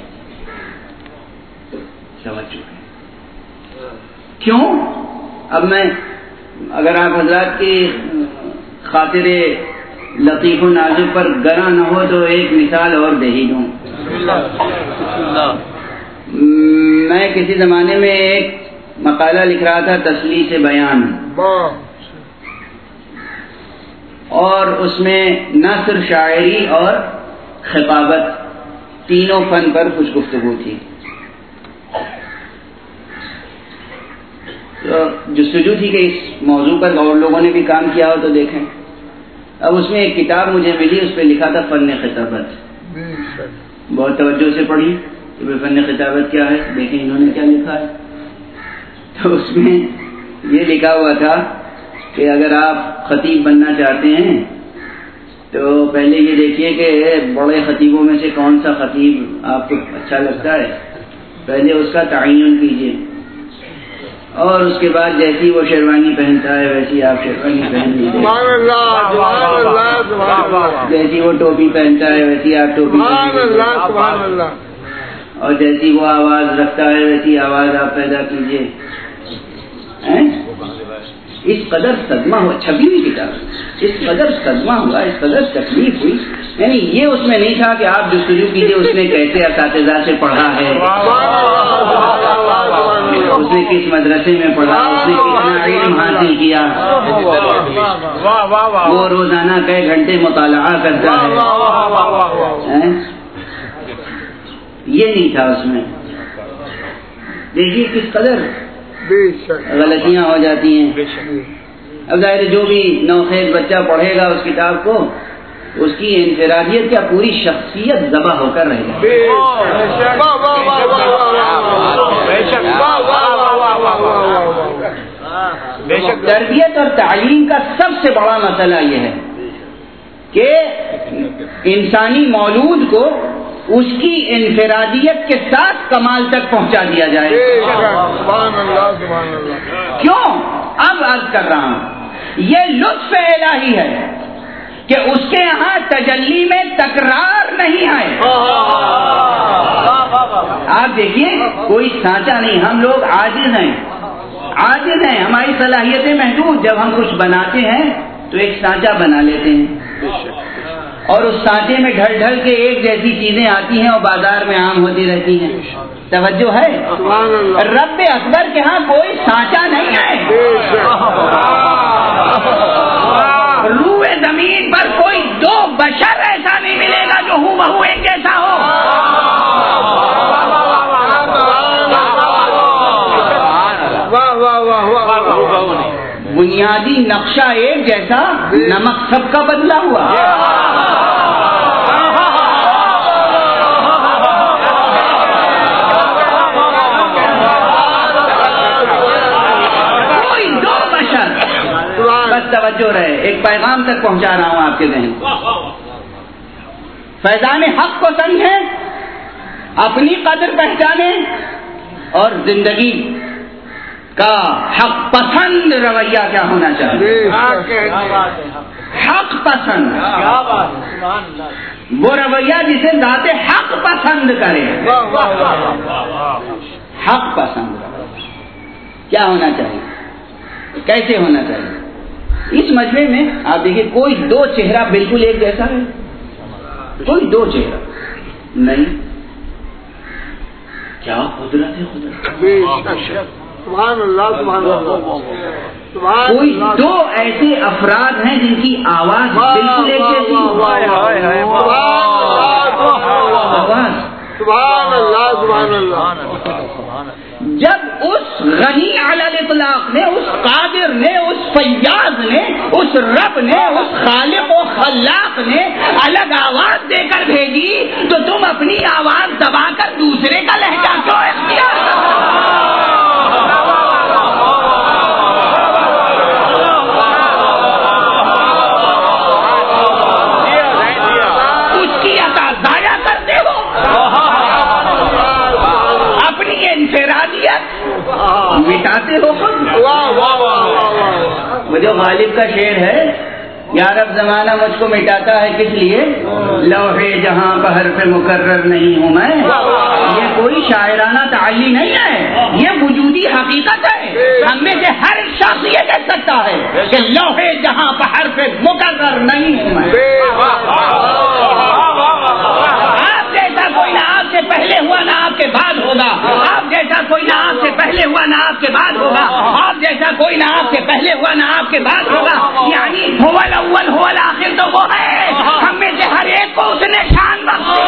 توجہ ہے۔ کیوں؟ اب میں اگر آپ حضرات کی خاطر لطیف و نازک پر گراں نہ ہو تو ایک مثال اور دے ہی دوں۔ میں کسی زمانے میں ایک مقالہ لکھ رہا تھا تسلیث بیان، اور اس میں نثر، شاعری اور خطابت تینوں فن پر کچھ گفتگو تھی۔ تو جستجو تھی کہ اس موضوع پر اور لوگوں نے بھی کام کیا ہو تو دیکھیں۔ اب اس میں ایک کتاب مجھے ملی، اس پہ لکھا تھا فن خطابت۔ بہت توجہ سے پڑھی کہ فن خطابت کیا ہے، دیکھیں انہوں نے کیا لکھا ہے۔ تو اس میں یہ لکھا ہوا تھا کہ اگر آپ خطیب بننا چاہتے ہیں تو پہلے یہ دیکھیے کہ بڑے خطیبوں میں سے کون سا خطیب آپ کو اچھا لگتا ہے، پہلے اس کا تعین کیجیے، اور اس کے بعد جیسی وہ شیروانی پہنتا ہے ویسی آپ شیروانی پہن لیجیے، جیسی وہ ٹوپی پہنتا ہے ویسی آپ ٹوپی پہن لیجیے، اور جیسی وہ آواز رکھتا ہے ویسی آواز آپ پیدا کیجیے۔ اس قدر صدمہ ہوا، چھپی ہوئی کتاب، اس قدر صدمہ ہوا، اس قدر تکلیف ہوئی، یعنی یہ اس میں نہیں تھا کہ آپ جستجو کیجیے اس نے کیسے اساتذہ سے پڑھا ہے، اس نے کس مدرسے میں پڑھا، اس نے کتنا علم حاصل کیا، وہ روزانہ کئی گھنٹے مطالعہ کرتا ہے، یہ نہیں تھا اس میں۔ دیکھیے کس قدر غلطیاں ہو جاتی ہیں۔ اب ظاہر جو بھی نوخیز بچہ پڑھے گا اس کتاب کو، اس کی انفرادیت کیا پوری شخصیت ذبح ہو کر رہے گی۔ تربیت اور تعلیم کا سب سے بڑا مسئلہ یہ ہے کہ انسانی مولود کو اس کی انفرادیت کے ساتھ کمال تک پہنچا دیا جائے. سبحان اللہ سبحان اللہ. کیوں؟ اب عرض کر رہا ہوں، یہ لطف الہی ہے کہ اس کے یہاں تجلی میں تکرار نہیں ہے. آپ دیکھیے کوئی سانچہ نہیں، ہم لوگ عاجز ہیں، ہماری صلاحیتیں محدود. جب ہم کچھ بناتے ہیں تو ایک سانچہ بنا لیتے ہیں اور اس سانچے میں ڈھل ڈھل کے ایک جیسی چیزیں آتی ہیں اور بازار میں عام ہوتی رہتی ہیں. توجہ ہے؟ رب اکبر کے ہاں کوئی سانچہ نہیں ہے. روئے زمین پر کوئی دو بشر ایسا نہیں ملے گا جو ہو بہو ایک جیسا ہو. بنیادی نقشہ ایک جیسا، نمک سب کا بدلا ہوا. کوئی دو بشر. بس توجہ رہے، ایک پیغام تک پہنچا رہا ہوں آپ کے ذہن. فیضان حق کو سمجھیں، اپنی قدر پہچانیں اور زندگی کا حق پسند رویہ کیا ہونا چاہیے. حق پسند، وہ رویہ جسے ذات حق پسند کرے. حق پسند کیا ہونا چاہیے، کیسے ہونا چاہیے؟ اس مجمع میں آپ دیکھیے کوئی دو چہرہ بالکل ایک جیسا ہے، کوئی دو چہرہ نہیں. کیا قدرت ہے خدا. سبحان اللہ سبحان اللہ. کوئی دو ایسے افراد ہیں جن کی آواز بالکل ایک جیسی. سبحان اللہ سبحان اللہ. جب اس غنی علی الاطلاق نے، اس قادر نے، اس فیاض نے، اس رب نے، اس خالق و خلاق نے الگ آواز دے کر بھیجی تو تم اپنی آواز دبا کر دوسرے کا لہجہ کیوں اختیار کرو؟ مٹاتے ہو خود. وہ جو غالب کا شعر ہے، یا رب زمانہ مجھ کو مٹاتا ہے کس لیے، لوحے جہاں پر حرف مقرر نہیں ہوں میں. یہ کوئی شاعرانہ تعلی نہیں ہے، یہ وجودی حقیقت ہے. ہم میں سے ہر شخص یہ کہہ سکتا ہے کہ لوحے جہاں پر حرف مقرر نہیں ہوں میں. آپ جیسا کوئی نہ آپ سے پہلے ہوا نہ آپ کے بعد ہوگا. آپ جیسا کوئی نہ آپ سے پہلے ہوا نہ آپ کے بعد ہوگا. آپ جیسا کوئی نہ آپ سے پہلے ہوا نہ آپ کے بعد ہوگا. یعنی هو الاول هو الاخر تو وہ ہے. ہم میں سے ہر ایک کو اس نے شان بخشی.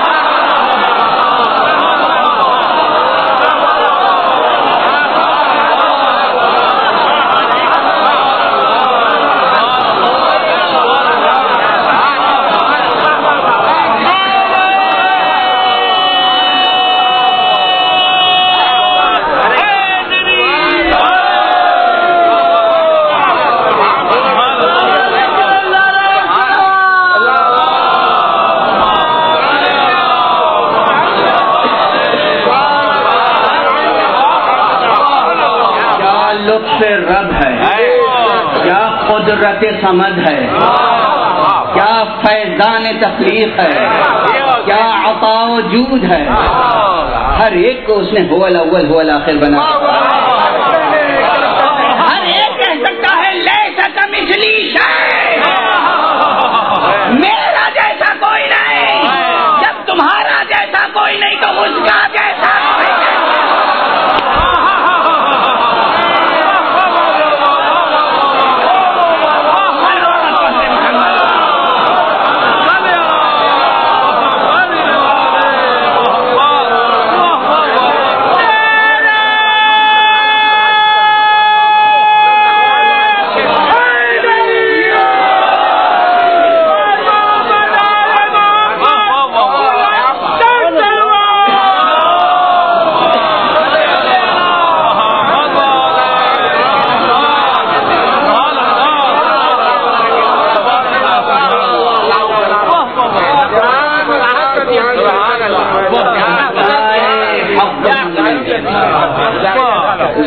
رب ہے، کیا قدرت سمد ہے، کیا فیضان تخلیق ہے، کیا عطا و جود ہے. ہر ایک کو اس نے هو الاول هو الاخر بنا. ہر ایک کہہ سکتا ہے لیس کمثلی شیء، میرا جیسا کوئی نہیں. جب تمہارا جیسا کوئی نہیں تو اس کا جیسا کوئی نہیں.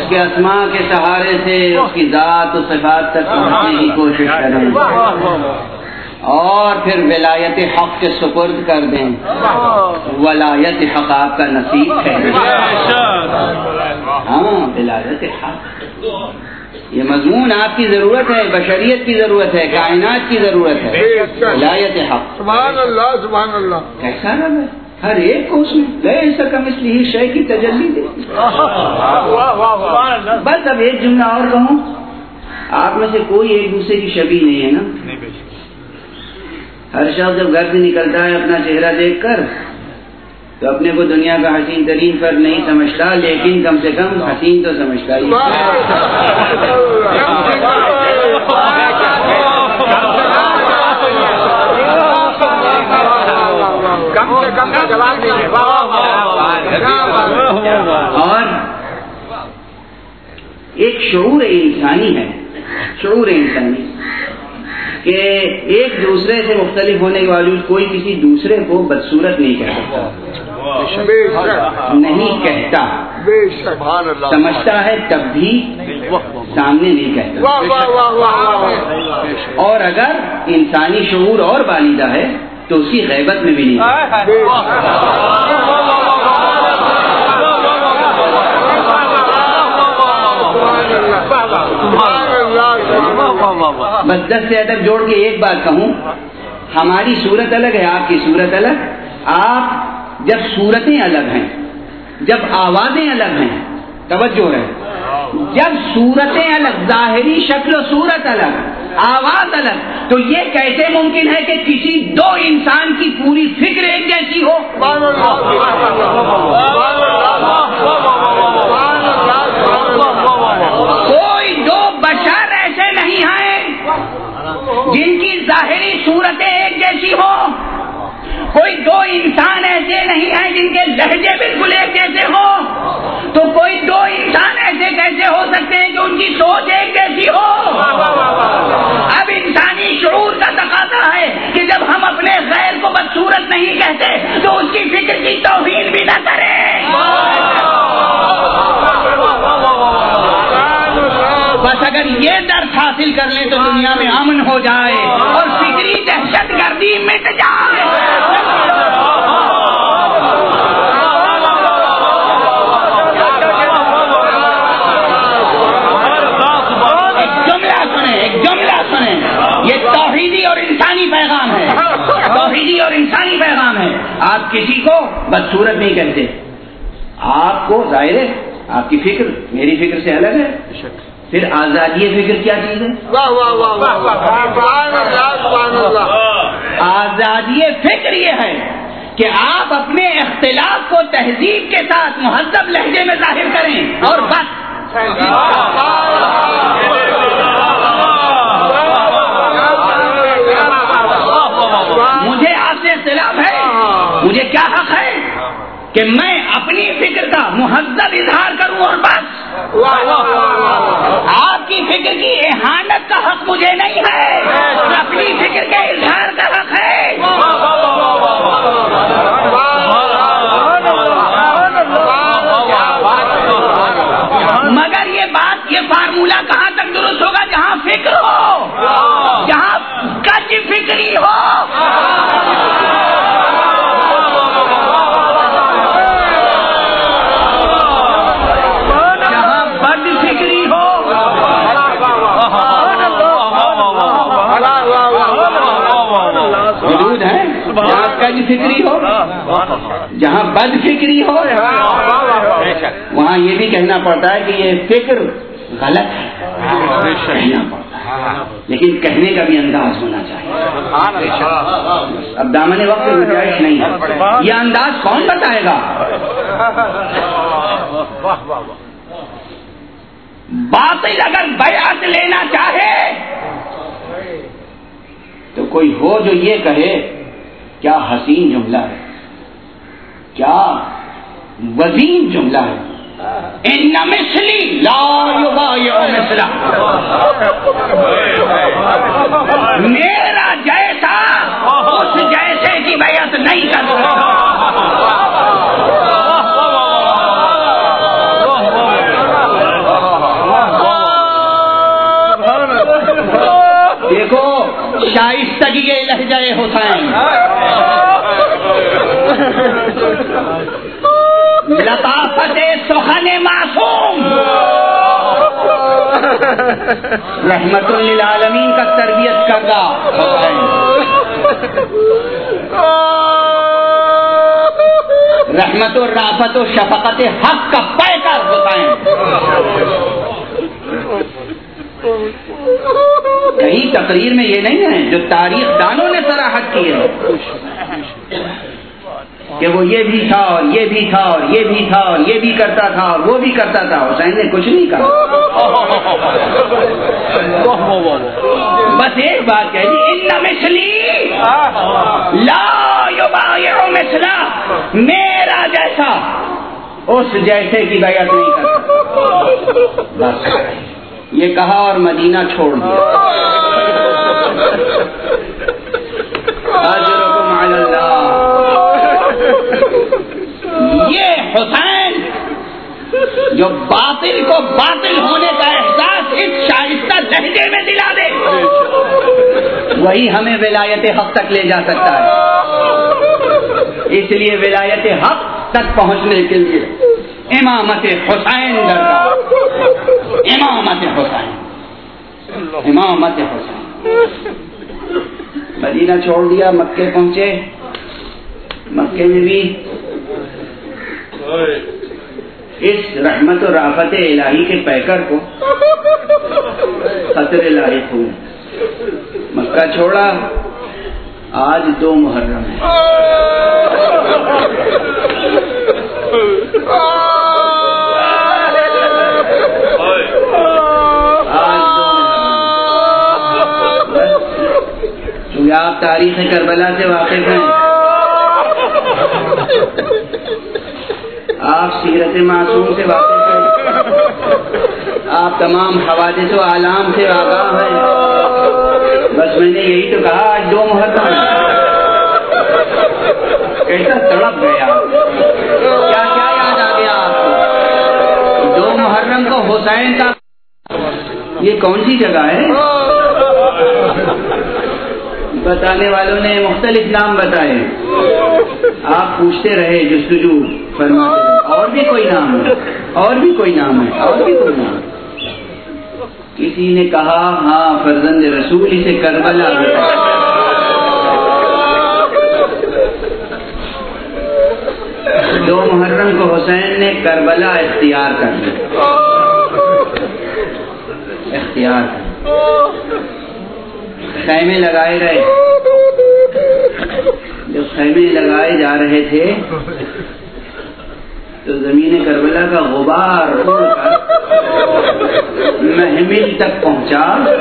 اس کے اسماء کے سہارے سے اس کی ذات و صفات تک پہنچنے کی کوشش کریں اور پھر ولایت حق کے سپرد کر دیں. ولایت حق آپ کا نصیب ہے. ہاں ولایت حق یہ مضمون آپ کی ضرورت ہے, بشریت کی ضرورت ہے, کائنات کی ضرورت ہے. ولایت حق. سبحان اللہ سبحان اللہ. کیسا رب ہے, ہر ایک کو اس میں ایسا کم اس لیے شے کی تجلی دے. بس اب ایک جملہ اور کہوں, آپ میں سے کوئی ایک دوسرے کی شبیہ نہیں ہے نا. ہر شخص جب گھر سے نکلتا ہے اپنا چہرہ دیکھ کر تو اپنے کو دنیا کا حسین ترین فرد نہیں سمجھتا, لیکن کم سے کم حسین تو سمجھتا ہی. اور ایک شعور انسانی ہے, شعور انسانی کہ ایک دوسرے سے مختلف ہونے کے باوجود کوئی کسی دوسرے کو بدصورت نہیں کہہ سکتا, نہیں کہتا, سمجھتا ہے تب بھی سامنے نہیں کہتا. اور اگر انسانی شعور اور بالیدہ ہے تو اسی غیبت میں بھی نہیں بس 10 سے ادب جوڑ کے ایک بات کہوں, ہماری صورت الگ ہے, آپ کی صورت الگ. آپ جب صورتیں الگ ہیں, جب آوازیں الگ ہیں, توجہ ہے, جب صورتیں الگ, ظاہری شکل و صورت الگ, آواز الگ, تو یہ کیسے ممکن ہے کہ کسی دو انسان کی پوری فکر ایک جیسی ہو؟ کوئی دو بشر ایسے نہیں ہیں جن کی ظاہری صورتیں ایک جیسی ہو. کوئی دو انسان ایسے نہیں ہیں جن کے لہجے بالکل ایک جیسے ہو. تو کوئی دو انسان ایسے کیسے ہو سکتے ہیں کہ ان کی سوچ ایک جیسی ہو؟ اب انسانی شعور کا تقاضا ہے کہ جب ہم اپنے غیر کو بدصورت نہیں کہتے تو اس کی فکر کی توہین بھی نہ کریں. بس اگر یہ درس حاصل کر لیں تو دنیا میں امن ہو جائے اور فکری دہشت گردی مٹ جائے. ایک جملہ سنیں, یہ توحیدی اور انسانی پیغام ہے, توحیدی اور انسانی پیغام ہے. آپ کسی کو بدصورت نہیں کہتے. آپ کو ظاہر ہے آپ کی فکر میری فکر سے الگ ہے, پھر آزادی فکر کیا چیز ہے؟ آزادی فکر یہ ہے کہ آپ اپنے اختلاف کو تہذیب کے ساتھ مہذب لہجے میں ظاہر کریں اور بس. مجھے آپ سے اختلاف ہے, مجھے کیا حق ہے کہ میں اپنی فکر کا مہذب اظہار کروں اور بس. آپ کی فکر کی احانت کا حق مجھے نہیں ہے, اپنی فکر کے اظہار کا حق ہے. مگر یہ بات, یہ فارمولہ کہاں تک درست ہوگا؟ جہاں فکر ہو, جہاں کج فکری ہو. جہاں کج فکری ہو, جہاں بد فکری ہو, وہاں یہ بھی کہنا پڑتا ہے کہ یہ فکر غلط ہے, کہنا پڑتا ہے, لیکن کہنے کا بھی انداز ہونا چاہیے. اب دامن وقت میں گنجائش نہیں ہے, یہ انداز کون بتائے گا؟ باطل اگر بیعت لینا چاہے تو کوئی ہو جو یہ کہے کیا حسین جملہ ہے, کیا وزین جملہ ہے, ان مثلی لا یبایع مثلا, میرا جیسا اس جیسے کی بیعت نہیں کر سکتا. لہجہ حسین، لطافت سخن معصوم، رحمت للعالمین کا تربیت کردہ حسین، رحمت و رافت و شفقت حق کا پیکر حسین، کہیں تقریر میں یہ نہیں ہے جو تاریخ دانوں نے صراحت کی ہے کہ وہ یہ بھی تھا اور یہ بھی تھا اور یہ بھی تھا اور یہ بھی کرتا تھا اور وہ بھی کرتا تھا. حسین نے کچھ نہیں کہا، بس ایک بات کہہ دی، ان مثلی لا یبایع مثلا، میرا جیسا اس جیسے کی بیعت نہیں کرتا. بس یہ کہا اور مدینہ چھوڑ دیا. اجرکم علی اللہ. یہ حسین جو باطل کو باطل ہونے کا احساس اس شائستہ لہجے میں دلا دے، وہی ہمیں ولایت حق تک لے جا سکتا ہے. اس لیے ولایت حق تک پہنچنے کے لیے امامت حسین درکار، امامت حسین، امامت حسین. مدینہ چھوڑ دیا، مکے پہنچے. مکے میں بھی اس رحمت و رافت الہی کے پیکر کو خطرے لاحق ہوئے. مکہ چھوڑا، آج 2 محرم ہے. چونکہ آپ تاریخ کربلا سے واقف ہیں، آپ سیرت معصوم سے واقف ہیں، آپ تمام حوادث و اعلام سے آگاہ ہیں. بس میں نے یہی تو کہا، آج 2 محرم ہے. کیسا تڑپ گیا، کیا کیا یاد آ گیا آپ کو؟ 2 محرم کو حسین کا یہ کون سی جگہ ہے؟ بتانے والوں نے مختلف نام بتائے، آپ پوچھتے رہے، جستجو فرماتے رہے، اور بھی کوئی نام ہے، اور بھی کوئی نام ہے، اور بھی کوئی نام ہے. کسی نے کہا ہاں فرزند رسول اسے کربلا بتایا. 2 محرم کو حسین نے کربلا اختیار کر لیا، اختیار کر. خیمے لگائے رہے. جب خیمے لگائے جا رہے تھے تو زمین کربلا کا غبار اڑ کر محمل تک پہنچا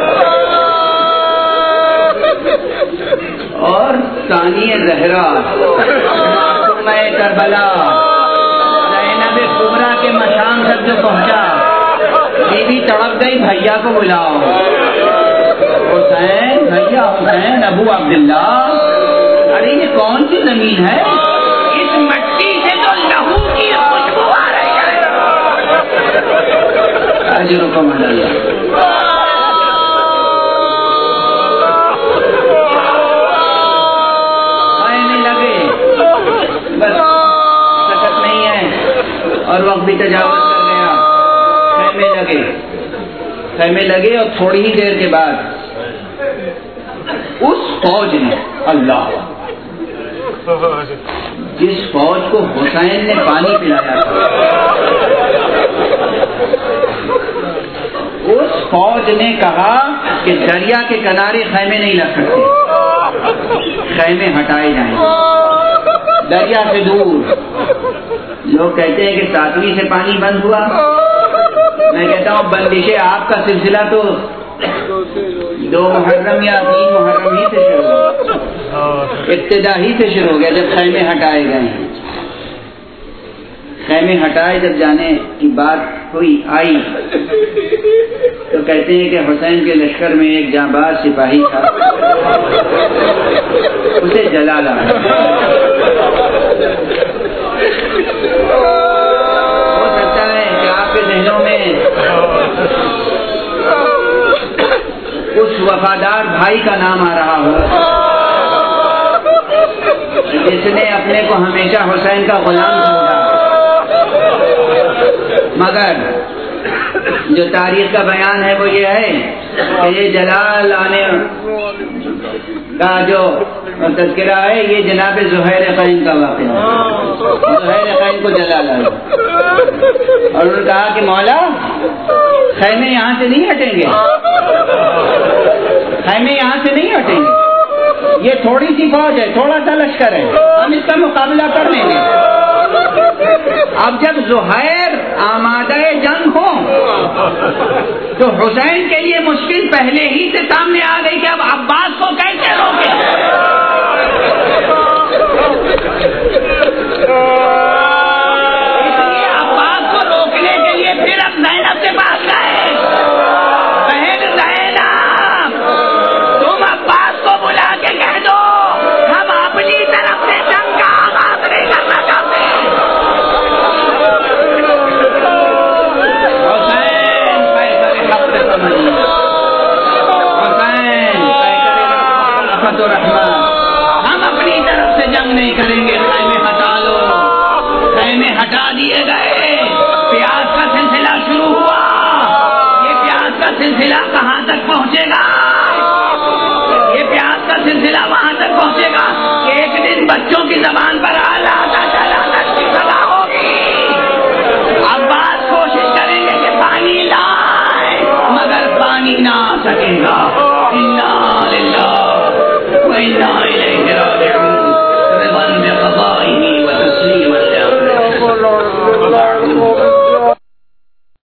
اور ثانی زہرا معصومہ کربلا زینب کبریٰ کے مشام تک جو پہنچا، بیوی تڑپ گئی، بھیا کو بلاؤ. حسین، بھیا حسین، ابو عبداللہ، ارے یہ کون سی زمین ہے؟ اس مٹی سے تو لہو کی خوشبو آ رہی ہے. اجرکم علی اللہ. آنے لگے، بس سکت نہیں ہے اور وقت بھی تجاوز کر گیا. خیمے لگے اور تھوڑی ہی دیر کے بعد اس فوج نے، اللہ جس فوج کو حسین نے پانی پلایا تھا، اس فوج نے کہا کہ دریا کے کنارے خیمے نہیں لگ سکتے، خیمے ہٹائے جائیں دریا سے دور. لوگ کہتے ہیں کہ 7ویں سے پانی بند ہوا. میں کہتا ہوں بندش آپ کا سلسلہ تو 2 محرم یا 3 محرم ہی سے شروع ہوا، ابتدا ہی سے شروع ہو گیا جب خیمے ہٹائے گئے ہیں. خیمے ہٹائے جب جانے کی بات ہوئی آئی تو کہتے ہیں کہ حسین کے لشکر میں ایک جانباز سپاہی تھا، اسے جلا لا. ہو سکتا ہے کہ آپ کے ذہنوں میں اس وفادار بھائی کا نام آ رہا ہو اس نے اپنے کو ہمیشہ حسین کا غلام سمجھا، مگر جو تاریخ کا بیان ہے وہ یہ ہے کہ یہ جلال آنے کا جو تذکرہ ہے یہ جناب زہیر قین کا واقعہ ہے۔ زہیر قین کو جلال آیا اور انہوں نے کہا کہ مولا خیمے یہاں سے نہیں ہٹیں گے، خیمے یہاں سے نہیں ہٹیں گے، یہ تھوڑی سی فوج ہے، تھوڑا سا لشکر ہے، ہم اس کا مقابلہ کر لیں گے۔ اب جب زہیر آمادہ جنگ ہو تو حسین کے لیے مشکل پہلے ہی سے سامنے آ گئی کہ اب عباس کو کیسے روکے۔ اس لیے عباس کو روکنے کے لیے پھر اب زینب کے پاس گئے، بہن زینب تم عباس کو بلا کے کہہ دو ہم اپنی طرف سے جنگ کا آغاز نہیں کرنا چاہتے۔ ہم اپنی طرف سے جنگ نہیں کریں گے، خیمے ہٹا لو۔ خیمے ہٹا دیے گئے، پیاس کا سلسلہ شروع ہوا۔ یہ پیاس کا سلسلہ کہاں تک پہنچے گا؟ یہ پیاس کا سلسلہ وہاں تک پہنچے گا کہ ایک دن بچوں کی زبان پر کی سزا ہوگی۔ عباس کوشش کریں گے کہ پانی لائے مگر پانی نہ آ سکے گا۔ انا للہ وإنا إليه راجعون رضا بقضائه وتسليما لأمره